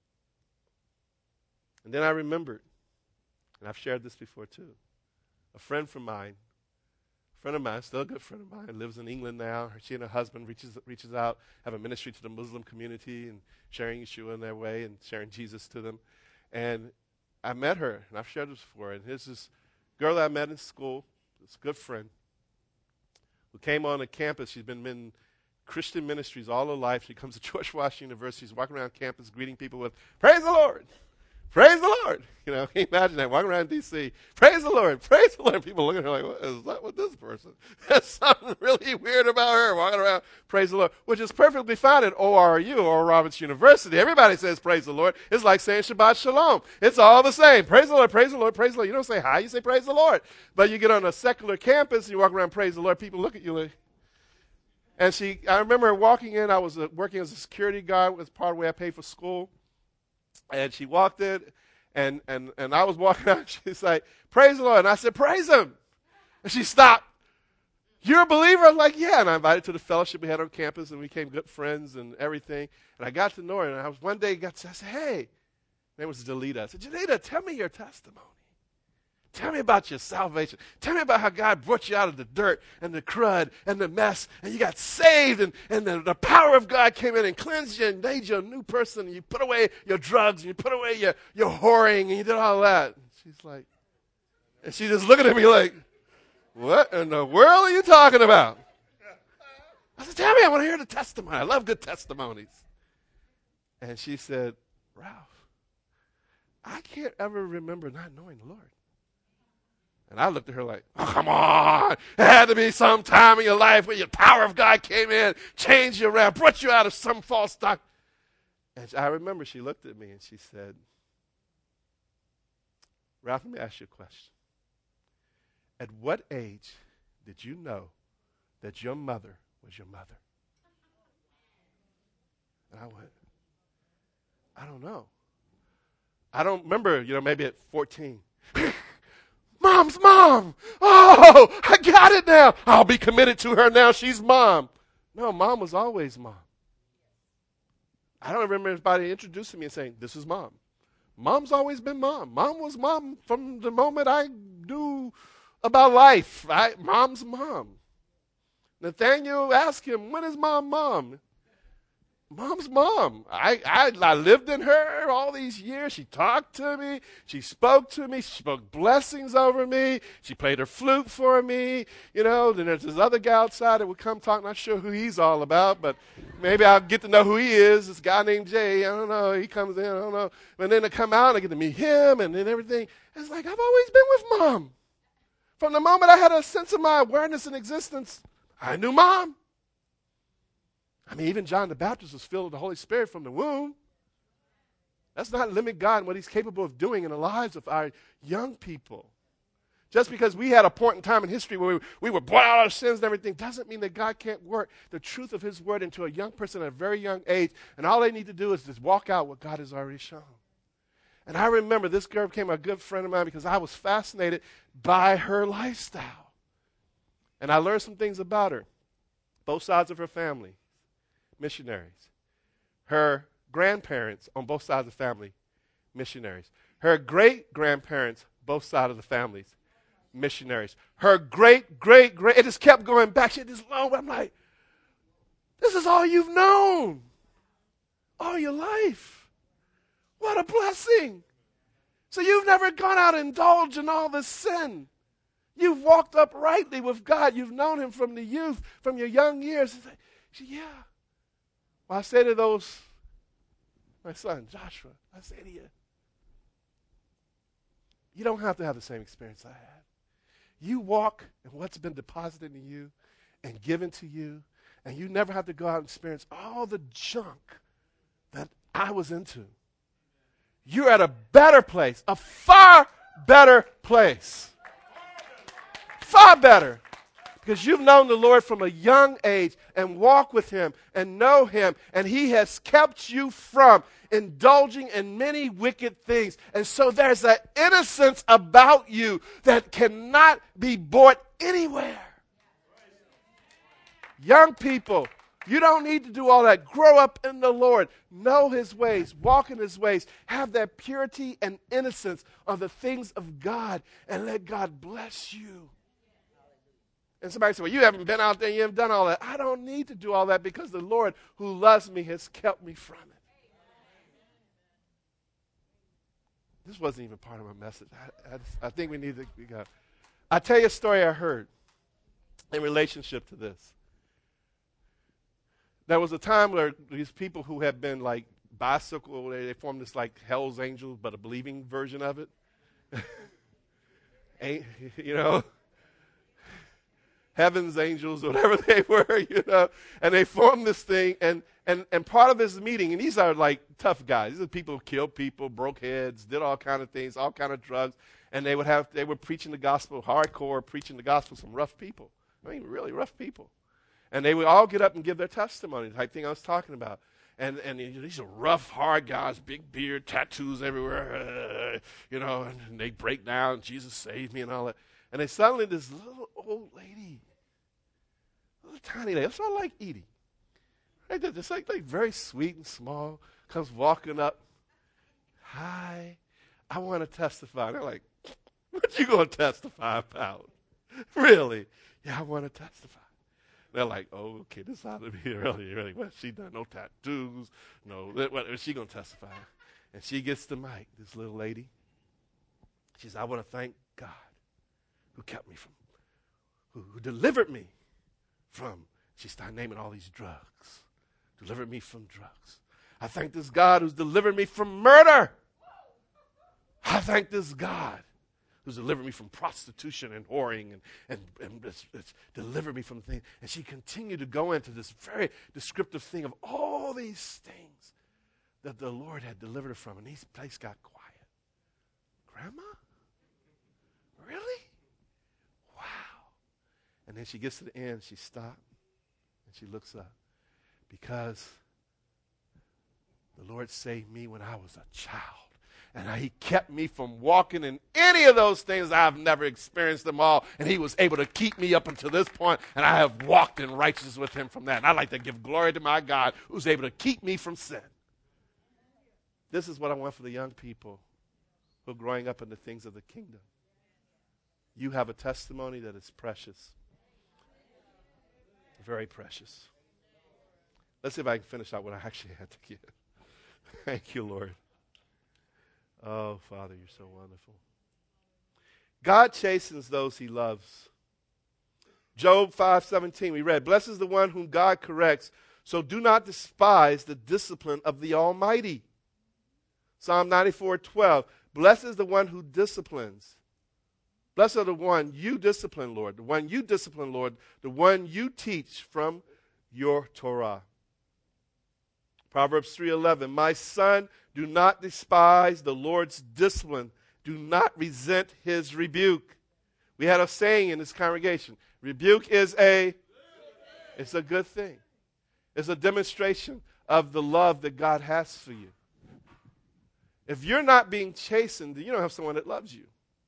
And then I remembered, and I've shared this before too, a friend from mine, a friend of mine, still a good friend of mine, lives in England now. She and her husband reaches reaches out, have a ministry to the Muslim community and sharing Yeshua in their way and sharing Jesus to them. And I met her, and I've shared this before, and here's this girl that I met in school, this good friend, who came on the campus. She's been in Christian ministries all her life. She comes to George Washington University. She's walking around campus greeting people with, praise the Lord, praise the Lord. You know, can you imagine that, walking around D C, praise the Lord, praise the Lord. People looking at her like, what is that with this person? There's something really weird about her walking around, praise the Lord, which is perfectly fine at O R U, Oral Roberts University. Everybody says praise the Lord. It's like saying Shabbat Shalom. It's all the same. Praise the Lord, praise the Lord, praise the Lord. You don't say hi, you say praise the Lord. But you get on a secular campus and you walk around, praise the Lord, people look at you like, and she, I remember walking in, I was uh, working as a security guard, was part of the way I paid for school. And she walked in, and, and, and I was walking out, and she's like, praise the Lord. And I said, praise him. And she stopped. You're a believer? I'm like, yeah. And I invited her to the fellowship we had on campus, and we became good friends and everything. And I got to know her, and I was one day, got to, I said, hey. Her name was Delita. I said, Delita, tell me your testimony. Tell me about your salvation. Tell me about how God brought you out of the dirt and the crud and the mess, and you got saved, and, and the, the power of God came in and cleansed you and made you a new person, and you put away your drugs, and you put away your, your whoring, and you did all that. And she's like, and she's just looking at me like, what in the world are you talking about? I said, tell me, I want to hear the testimony. I love good testimonies. And she said, Ralph, I can't ever remember not knowing the Lord. And I looked at her like, oh, come on. It had to be some time in your life where your power of God came in, changed you around, brought you out of some false doctrine. And I remember she looked at me and she said, Ralph, let me ask you a question. At what age did you know that your mother was your mother? And I went, I don't know. I don't remember, you know, maybe at fourteen. Mom, Mom's mom. Oh, I got it now. I'll be committed to her now. She's mom. No, mom was always mom. I don't remember anybody introducing me and saying, this is mom. Mom's always been mom. Mom was mom from the moment I knew about life. I, mom's mom. Nathaniel asked him, when is mom mom? Mom's mom. I, I, I lived in her all these years. She talked to me. She spoke to me. She spoke blessings over me. She played her flute for me. You know, then there's this other guy outside that would come talk. Not sure who he's all about, but maybe I'll get to know who he is. This guy named Jay. I don't know. He comes in. I don't know. And then I come out and I get to meet him and then everything. It's like I've always been with mom. From the moment I had a sense of my awareness and existence, I knew mom. I mean, even John the Baptist was filled with the Holy Spirit from the womb. That's not limit God and what he's capable of doing in the lives of our young people. Just because we had a point in time in history where we, we were born out of our sins and everything doesn't mean that God can't work the truth of his word into a young person at a very young age. And all they need to do is just walk out what God has already shown. And I remember this girl became a good friend of mine because I was fascinated by her lifestyle. And I learned some things about her. Both sides of her family. Missionaries. Her grandparents on both sides of the family, missionaries. Her great-grandparents, both sides of the families, missionaries. Her great-great-great, it just kept going back. She had this long, I'm like, this is all you've known all your life. What a blessing. So you've never gone out and indulged in all this sin. You've walked uprightly with God. You've known him from the youth, from your young years. She, yeah. Well, I say to those, my son, Joshua, I say to you, you don't have to have the same experience I had. You walk in what's been deposited in you and given to you, and you never have to go out and experience all the junk that I was into. You're at a better place, a far better place. Far better. Because you've known the Lord from a young age and walk with him and know him. And he has kept you from indulging in many wicked things. And so there's an innocence about you that cannot be bought anywhere. Young people, you don't need to do all that. Grow up in the Lord. Know his ways. Walk in his ways. Have that purity and innocence of the things of God. And let God bless you. And somebody said, well, you haven't been out there, you haven't done all that. I don't need to do all that because the Lord who loves me has kept me from it. This wasn't even part of my message. I, I, just, I think we need to go. I'll tell you a story I heard in relationship to this. There was a time where these people who had been like bicycle, they, they formed this like Hell's Angels, but a believing version of it. Ain't, you know. Heaven's Angels, whatever they were, you know, and they formed this thing, and, and, and part of this meeting, and these are like tough guys. These are people who killed people, broke heads, did all kind of things, all kind of drugs, and they would have, they were preaching the gospel, hardcore, preaching the gospel, some rough people. I mean, really rough people. And they would all get up and give their testimony, the type thing I was talking about. And and these are rough, hard guys, big beard, tattoos everywhere, uh, you know, and, and they break down, Jesus saved me and all that. And then suddenly this little old lady, little tiny lady, sort of like Edie, right there, just like, like very sweet and small, comes walking up. Hi, I want to testify. And they're like, what you going to testify about? Really? Yeah, I want to testify. They're like, oh, okay, this ought to be really, really, well, she done no tattoos, no, what is she going to testify? And she gets the mic, this little lady. She says, I want to thank God who kept me from, who, who delivered me from, she started naming all these drugs, delivered me from drugs. I thank this God who's delivered me from murder. I thank this God who's delivered me from prostitution and whoring and, and, and it's, it's delivered me from things. And she continued to go into this very descriptive thing of all these things that the Lord had delivered her from. And this place got quiet. Grandma? Really? Wow. And then she gets to the end, she stopped, and she looks up. Because the Lord saved me when I was a child. And he kept me from walking in any of those things. I've never experienced them all. And he was able to keep me up until this point, and I have walked in righteousness with him from that. And I like to give glory to my God who's able to keep me from sin. This is what I want for the young people who are growing up in the things of the kingdom. You have a testimony that is precious. Very precious. Let's see if I can finish out what I actually had to give. Thank you, Lord. Oh, Father, you're so wonderful. God chastens those he loves. Job five seventeen, we read, "Blessed is the one whom God corrects, so do not despise the discipline of the Almighty." Psalm ninety-four twelve, "Blessed is the one who disciplines." Blessed are the one you discipline, Lord, the one you discipline, Lord, the one you teach from your Torah. Proverbs three eleven, "My son, do not despise the Lord's discipline. Do not resent his rebuke." We had a saying in this congregation, rebuke is a, it's a good thing. It's a demonstration of the love that God has for you. If you're not being chastened, you don't have someone that loves you.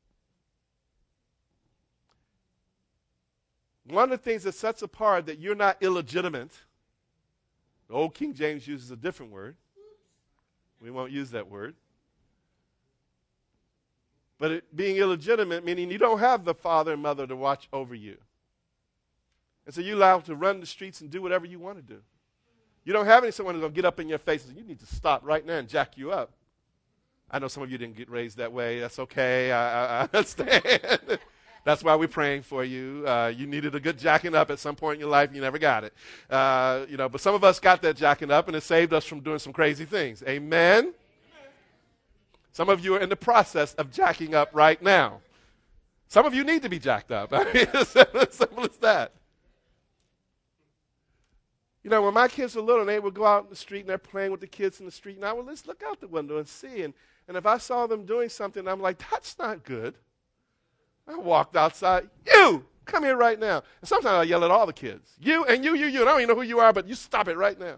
One of the things that sets apart that you're not illegitimate, the old King James uses a different word. We won't use that word. But it, being illegitimate, meaning you don't have the father and mother to watch over you. And so you're allowed to run the streets and do whatever you want to do. You don't have any someone who's going to get up in your face and say, you need to stop right now and jack you up. I know some of you didn't get raised that way. That's okay. I, I, I understand. That's why we're praying for you. Uh, you needed a good jacking up at some point in your life. You never got it. Uh, you know, but some of us got that jacking up, and it saved us from doing some crazy things. Amen? Amen. Some of you are in the process of jacking up right now. Some of you need to be jacked up. I mean, it's as simple as that. You know, when my kids were little, they would go out in the street, and they're playing with the kids in the street, and I would just look out the window and see. And, and if I saw them doing something, I'm like, that's not good. I walked outside. You, come here right now. And sometimes I yell at all the kids. You and you, you, you. And I don't even know who you are, but you stop it right now.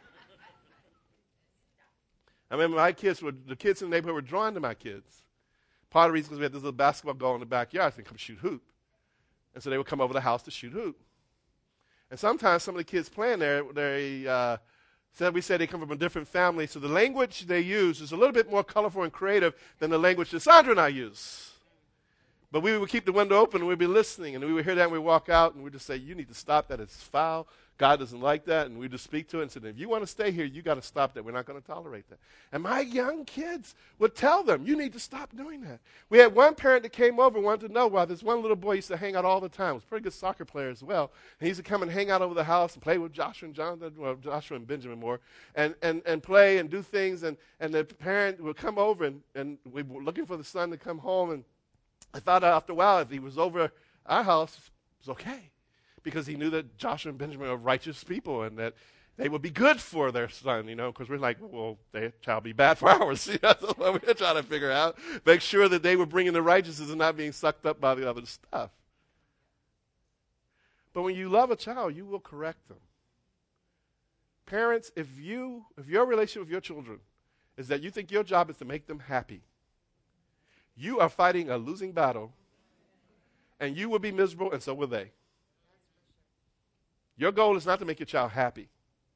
I remember my kids were, the kids in the neighborhood were drawn to my kids. Part of the reason was we had this little basketball goal in the backyard, so they come shoot hoop. And so they would come over the house to shoot hoop. And sometimes some of the kids playing there, they uh, said we said they come from a different family, so the language they use is a little bit more colorful and creative than the language that Sandra and I use. But we would keep the window open and we'd be listening, and we would hear that and we'd walk out and we'd just say, you need to stop that. It's foul. God doesn't like that. And we'd just speak to it and say, if you want to stay here, you got to stop that. We're not going to tolerate that. And my young kids would tell them, you need to stop doing that. We had one parent that came over and wanted to know why. This one little boy used to hang out all the time. He was a pretty good soccer player as well. And he used to come and hang out over the house and play with Joshua and Jonathan, well, Joshua and Benjamin more, and, and, and play and do things. And, and the parent would come over, and, and we were looking for the son to come home. And I thought after a while, if he was over our house, it was okay. Because he knew that Joshua and Benjamin are righteous people and that they would be good for their son, you know, because we're like, well, they shall be bad for ours. That's what we're trying to figure out. Make sure that they were bringing the righteousness and not being sucked up by the other stuff. But when you love a child, you will correct them. Parents, if you, if your relationship with your children is that you think your job is to make them happy, you are fighting a losing battle, and you will be miserable, and so will they. Your goal is not to make your child happy.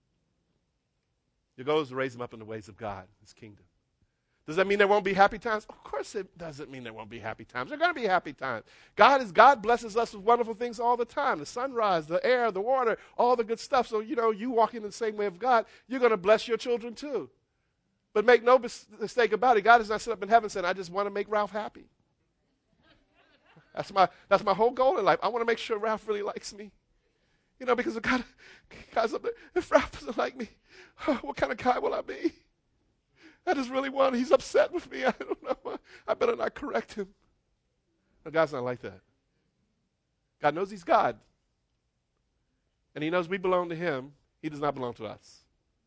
Your goal is to raise them up in the ways of God, His kingdom. Does that mean there won't be happy times? Of course it doesn't mean there won't be happy times. There are going to be happy times. God is God blesses us with wonderful things all the time. The sunrise, the air, the water, all the good stuff. So, you know, you walk in the same way of God, you're going to bless your children too. But make no mistake about it, God has not set up in heaven saying, I just want to make Ralph happy. That's my, that's my whole goal in life. I want to make sure Ralph really likes me. You know, because if God, God's up there, if Ralph doesn't like me, oh, what kind of guy will I be? I just really want, he's upset with me. I don't know. I better not correct him. No, God's not like that. God knows He's God. And He knows we belong to Him. He does not belong to us.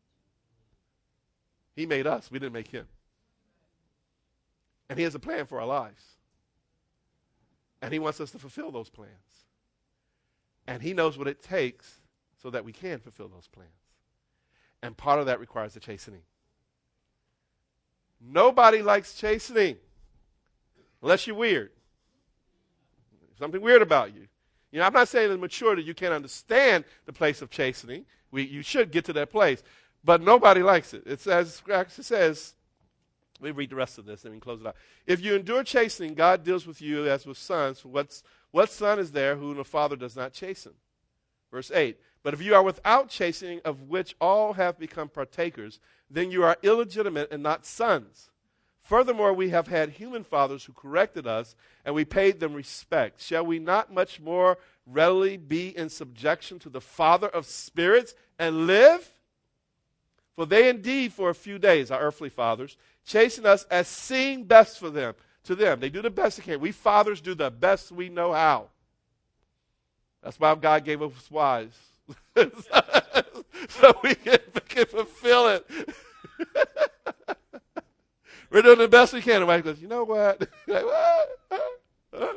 He made us. We didn't make Him. And He has a plan for our lives. And He wants us to fulfill those plans. And He knows what it takes so that we can fulfill those plans. And part of that requires the chastening. Nobody likes chastening unless you're weird. Something weird about you. You know, I'm not saying in maturity you can't understand the place of chastening. We, you should get to that place. But nobody likes it. It says, it says, let me read the rest of this and we can close it out. If you endure chastening, God deals with you as with sons. For what's, what son is there whom the father does not chasten? Verse eight. But if you are without chastening, of which all have become partakers, then you are illegitimate and not sons. Furthermore, we have had human fathers who corrected us, and we paid them respect. Shall we not much more readily be in subjection to the Father of spirits and live? For they indeed for a few days, our earthly fathers, chasten us as seemed best for them. To them, they do the best they can. We fathers do the best we know how. That's why God gave us wives. So we can, we can fulfill it. We're doing the best we can. And wife goes, you know what? Like, what?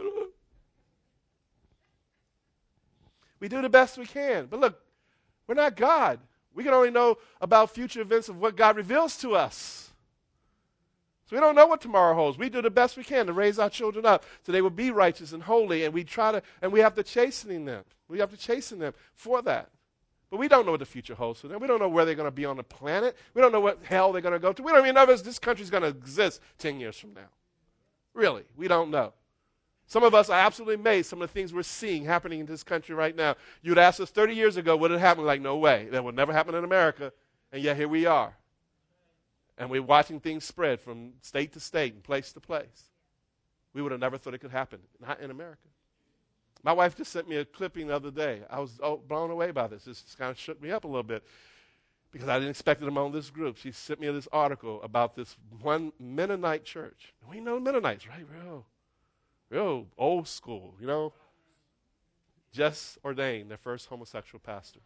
We do the best we can. But look, we're not God. We can only know about future events of what God reveals to us. So we don't know what tomorrow holds. We do the best we can to raise our children up so they will be righteous and holy, and we try to, and we have to chasten them. We have to chasten them for that. But we don't know what the future holds for them. We don't know where they're going to be on the planet. We don't know what hell they're going to go to. We don't even know if this country's going to exist ten years from now. Really, we don't know. Some of us are absolutely amazed some of the things we're seeing happening in this country right now. You'd ask us thirty years ago, would it happen? Like, no way. That would never happen in America. And yet here we are. And we're watching things spread from state to state and place to place. We would have never thought it could happen. Not in America. My wife just sent me a clipping the other day. I was oh, blown away by this. This kind of shook me up a little bit because I didn't expect it among this group. She sent me this article about this one Mennonite church. We know Mennonites, right? Real, real old school, you know. Just ordained their first homosexual pastor.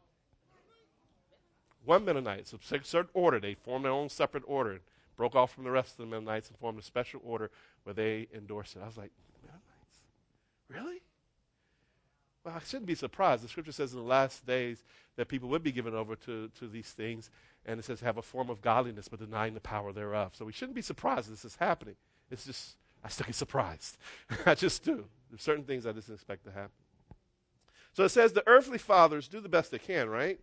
One Mennonite, it's a certain order. They formed their own separate order and broke off from the rest of the Mennonites and formed a special order where they endorsed it. I was like, Mennonites? Really? Well, I shouldn't be surprised. The scripture says in the last days that people would be given over to, to these things, and it says have a form of godliness but denying the power thereof. So we shouldn't be surprised this is happening. It's just, I still get surprised. I just do. There's certain things I didn't expect to happen. So it says the earthly fathers do the best they can, right?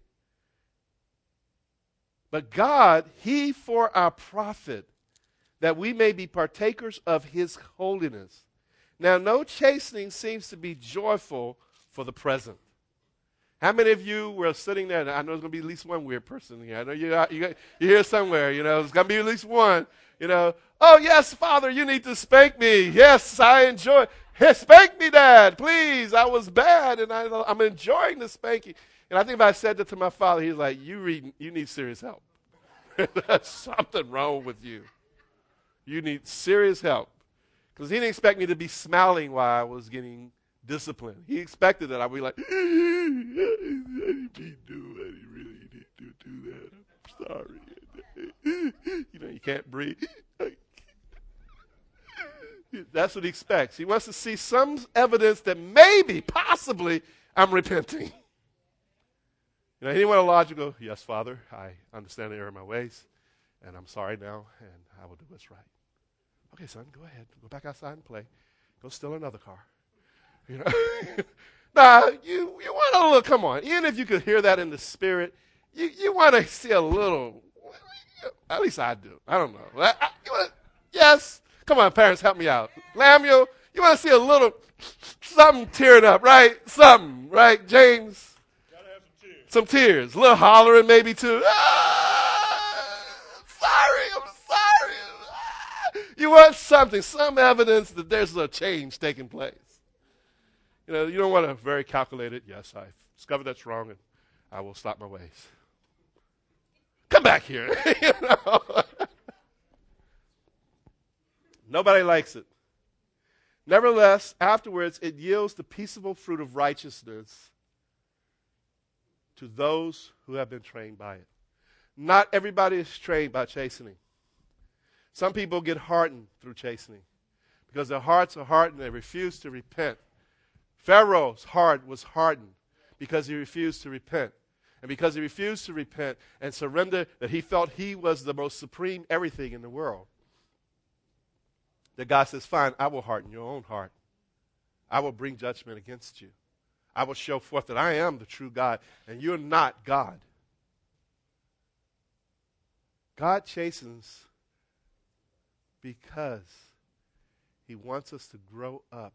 But God, he for our profit, that we may be partakers of his holiness. Now, no chastening seems to be joyful for the present. How many of you were sitting there? I know there's going to be at least one weird person here. I know you you you're here somewhere. You know, there's going to be at least one. You know, oh, yes, Father, you need to spank me. Yes, I enjoy. Hey, spank me, Dad, please. I was bad, and I, I'm enjoying the spanking. And I think if I said that to my father, he's like, you, read, you need serious help. There's something wrong with you. You need serious help. Because he didn't expect me to be smiling while I was getting disciplined. He expected that I would be like, I didn't do it. He really didn't do, do that. I'm sorry. You know, you can't breathe. That's what he expects. He wants to see some evidence that maybe, possibly, I'm repenting. You know, anyone logical? Yes, Father, I understand the error of my ways, and I'm sorry now, and I will do what's right. Okay, son, go ahead. Go back outside and play. Go steal another car. You know, nah, you you want a little. Come on, even if you could hear that in the spirit, you you want to see a little. At least I do. I don't know. I, I, you wanna, yes. Come on, parents, help me out. Lamuel, you want to see a little something tearing up, right? Something, right, James? Gotta have some tears. Some tears. A little hollering maybe too. Ah, sorry, I'm sorry. Ah. You want something, some evidence that there's a change taking place. You know, you don't want to very calculated, yes, I discovered that's wrong and I will stop my ways. Come back here. You know? Nobody likes it. Nevertheless, afterwards, it yields the peaceable fruit of righteousness to those who have been trained by it. Not everybody is trained by chastening. Some people get hardened through chastening because their hearts are hardened and they refuse to repent. Pharaoh's heart was hardened because he refused to repent. And because he refused to repent and surrender that he felt he was the most supreme everything in the world. that God says, fine, I will harden your own heart. I will bring judgment against you. I will show forth that I am the true God, and you're not God. God chastens because he wants us to grow up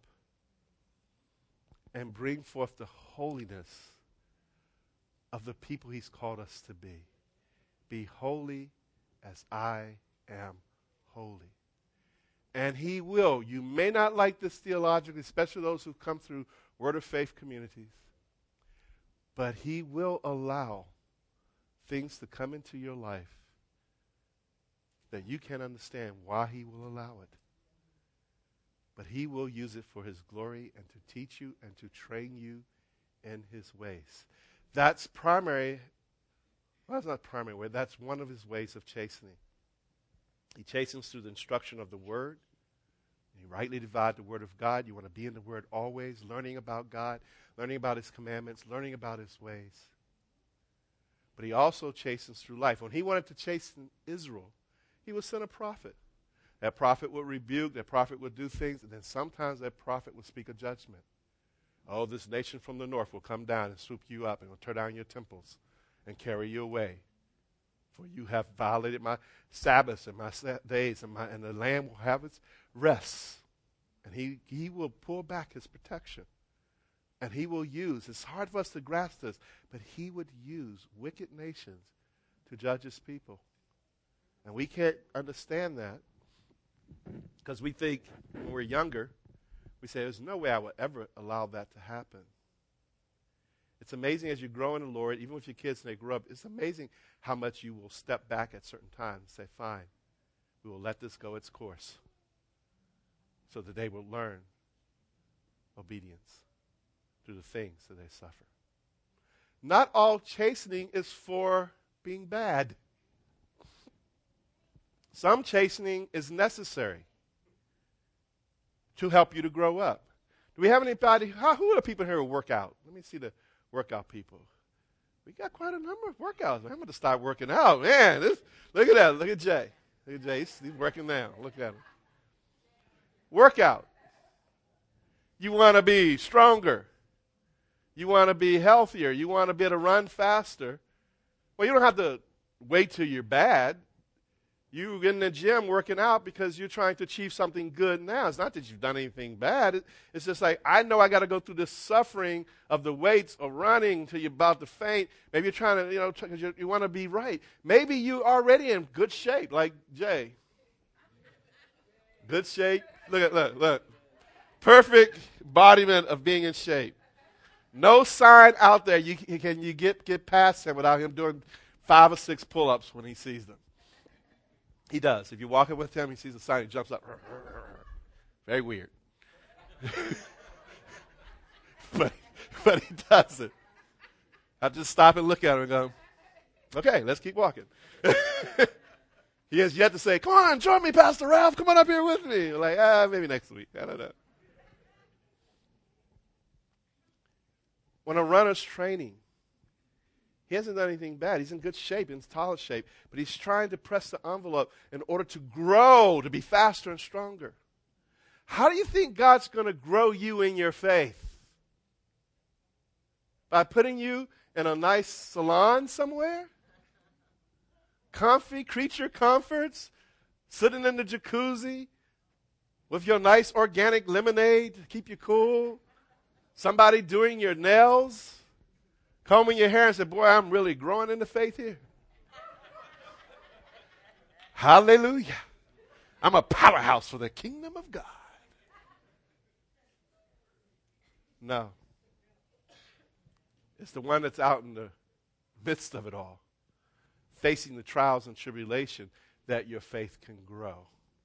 and bring forth the holiness of the people he's called us to be. Be holy as I am holy. And he will. You may not like this theologically, especially those who come through Word of Faith communities, but he will allow things to come into your life that you can't understand why he will allow it. But he will use it for his glory and to teach you and to train you in his ways. That's primary. Well, that's not primary way. That's one of his ways of chastening. He chastens through the instruction of the word. You rightly divide the word of God. You want to be in the word always, learning about God, learning about his commandments, learning about his ways. But he also chastens through life. When he wanted to chasten Israel, he would send a prophet. That prophet would rebuke, that prophet would do things, and then sometimes that prophet would speak a judgment. Oh, this nation from the north will come down and swoop you up and will tear down your temples and carry you away. For you have violated my Sabbaths and my days, and, my, and the land will have its rest. And he, he will pull back his protection. And he will use, it's hard for us to grasp this, but he would use wicked nations to judge his people. And we can't understand that because we think when we're younger, we say, there's no way I would ever allow that to happen. It's amazing as you grow in the Lord, even with your kids and they grow up, it's amazing how much you will step back at certain times and say, fine, we will let this go its course so that they will learn obedience through the things that they suffer. Not all chastening is for being bad. Some chastening is necessary to help you to grow up. Do we have anybody? How, who are the people here who work out? Let me see the workout people. We got quite a number of workouts. I'm going to start working out. Man, this, look at that. Look at Jay. Look at Jay. He's, he's working now. Look at him. Workout. You want to be stronger. You want to be healthier. You want to be able to run faster. Well, you don't have to wait till you're bad. You get in the gym working out because you're trying to achieve something good now. It's not that you've done anything bad. It, it's just like, I know I got to go through this suffering of the weights of running till you're about to faint. Maybe you're trying to, you know, because you, you want to be right. Maybe you're already in good shape, like Jay. Good shape. Look at, look, look. Perfect embodiment of being in shape. No sign out there you can you get, get past him without him doing five or six pull-ups when he sees them. He does. If you're walking with him, he sees a sign, he jumps up. Very weird. but, but he does it. I just stop and look at him and go, okay, let's keep walking. He has yet to say, come on, join me, Pastor Ralph. Come on up here with me. Like, ah, maybe next week. I don't know. When a runner's training, he hasn't done anything bad. He's in good shape, in solid shape, but he's trying to press the envelope in order to grow, to be faster and stronger. How do you think God's going to grow you in your faith? By putting you in a nice salon somewhere? Comfy, creature comforts, sitting in the jacuzzi with your nice organic lemonade to keep you cool? Somebody doing your nails? Combing your hair and say, boy, I'm really growing in the faith here. Hallelujah. I'm a powerhouse for the kingdom of God. No. It's the one that's out in the midst of it all, facing the trials and tribulation, that your faith can grow.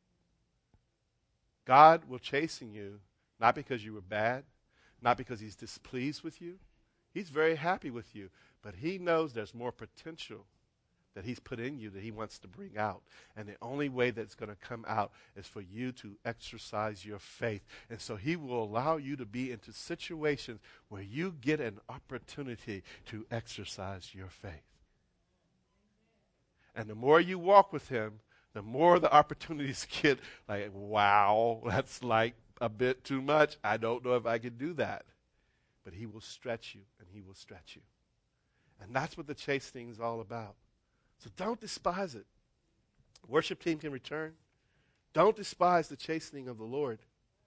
God will chasten you, not because you were bad, not because he's displeased with you. He's very happy with you, but he knows there's more potential that he's put in you that he wants to bring out. And the only way that's going to come out is for you to exercise your faith. And so he will allow you to be into situations where you get an opportunity to exercise your faith. And the more you walk with him, the more the opportunities get like, wow, that's like a bit too much. I don't know if I can do that. But he will stretch you, and he will stretch you. And that's what the chastening is all about. So don't despise it. Worship team can return. Don't despise the chastening of the Lord.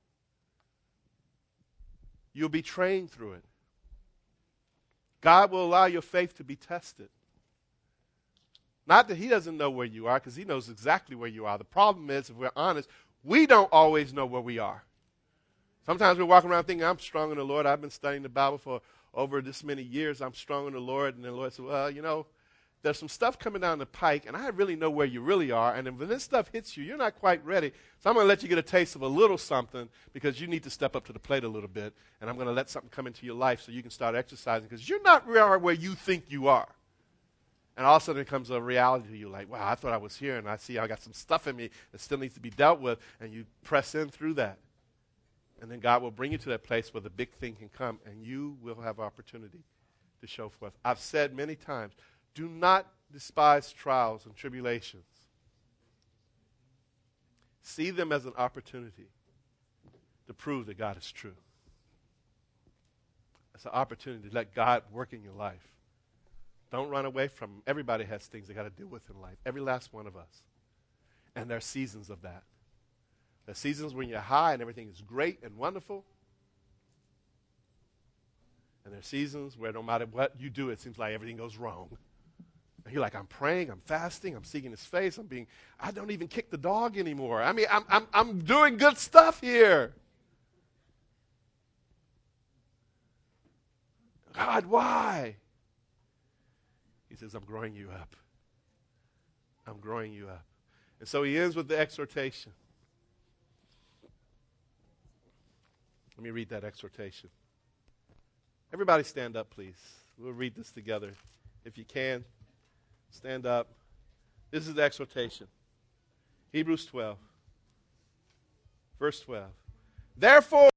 You'll be trained through it. God will allow your faith to be tested. Not that he doesn't know where you are, because he knows exactly where you are. The problem is, if we're honest, we don't always know where we are. Sometimes we're walking around thinking, I'm strong in the Lord. I've been studying the Bible for over this many years. I'm strong in the Lord. And the Lord said, well, you know, there's some stuff coming down the pike, and I really know where you really are. And when this stuff hits you, you're not quite ready. So I'm going to let you get a taste of a little something because you need to step up to the plate a little bit. And I'm going to let something come into your life so you can start exercising because you're not really where you think you are. And all of a sudden it comes a reality to you like, wow, I thought I was here, and I see I got some stuff in me that still needs to be dealt with. And you press in through that. And then God will bring you to that place where the big thing can come, and you will have opportunity to show forth. I've said many times, do not despise trials and tribulations. See them as an opportunity to prove that God is true. It's an opportunity to let God work in your life. Don't run away from them. Everybody has things they got to deal with in life. Every last one of us. And there are seasons of that. There are seasons when you're high and everything is great and wonderful. And there are seasons where no matter what you do, it seems like everything goes wrong. And you're like, I'm praying, I'm fasting, I'm seeking his face, I'm being, I don't even kick the dog anymore. I mean, I'm, I'm, I'm doing good stuff here. God, why? He says, I'm growing you up. I'm growing you up. And so he ends with the exhortation. Let me read that exhortation. Everybody stand up, please. We'll read this together. If you can, stand up. This is the exhortation. Hebrews twelve, verse twelve. Therefore,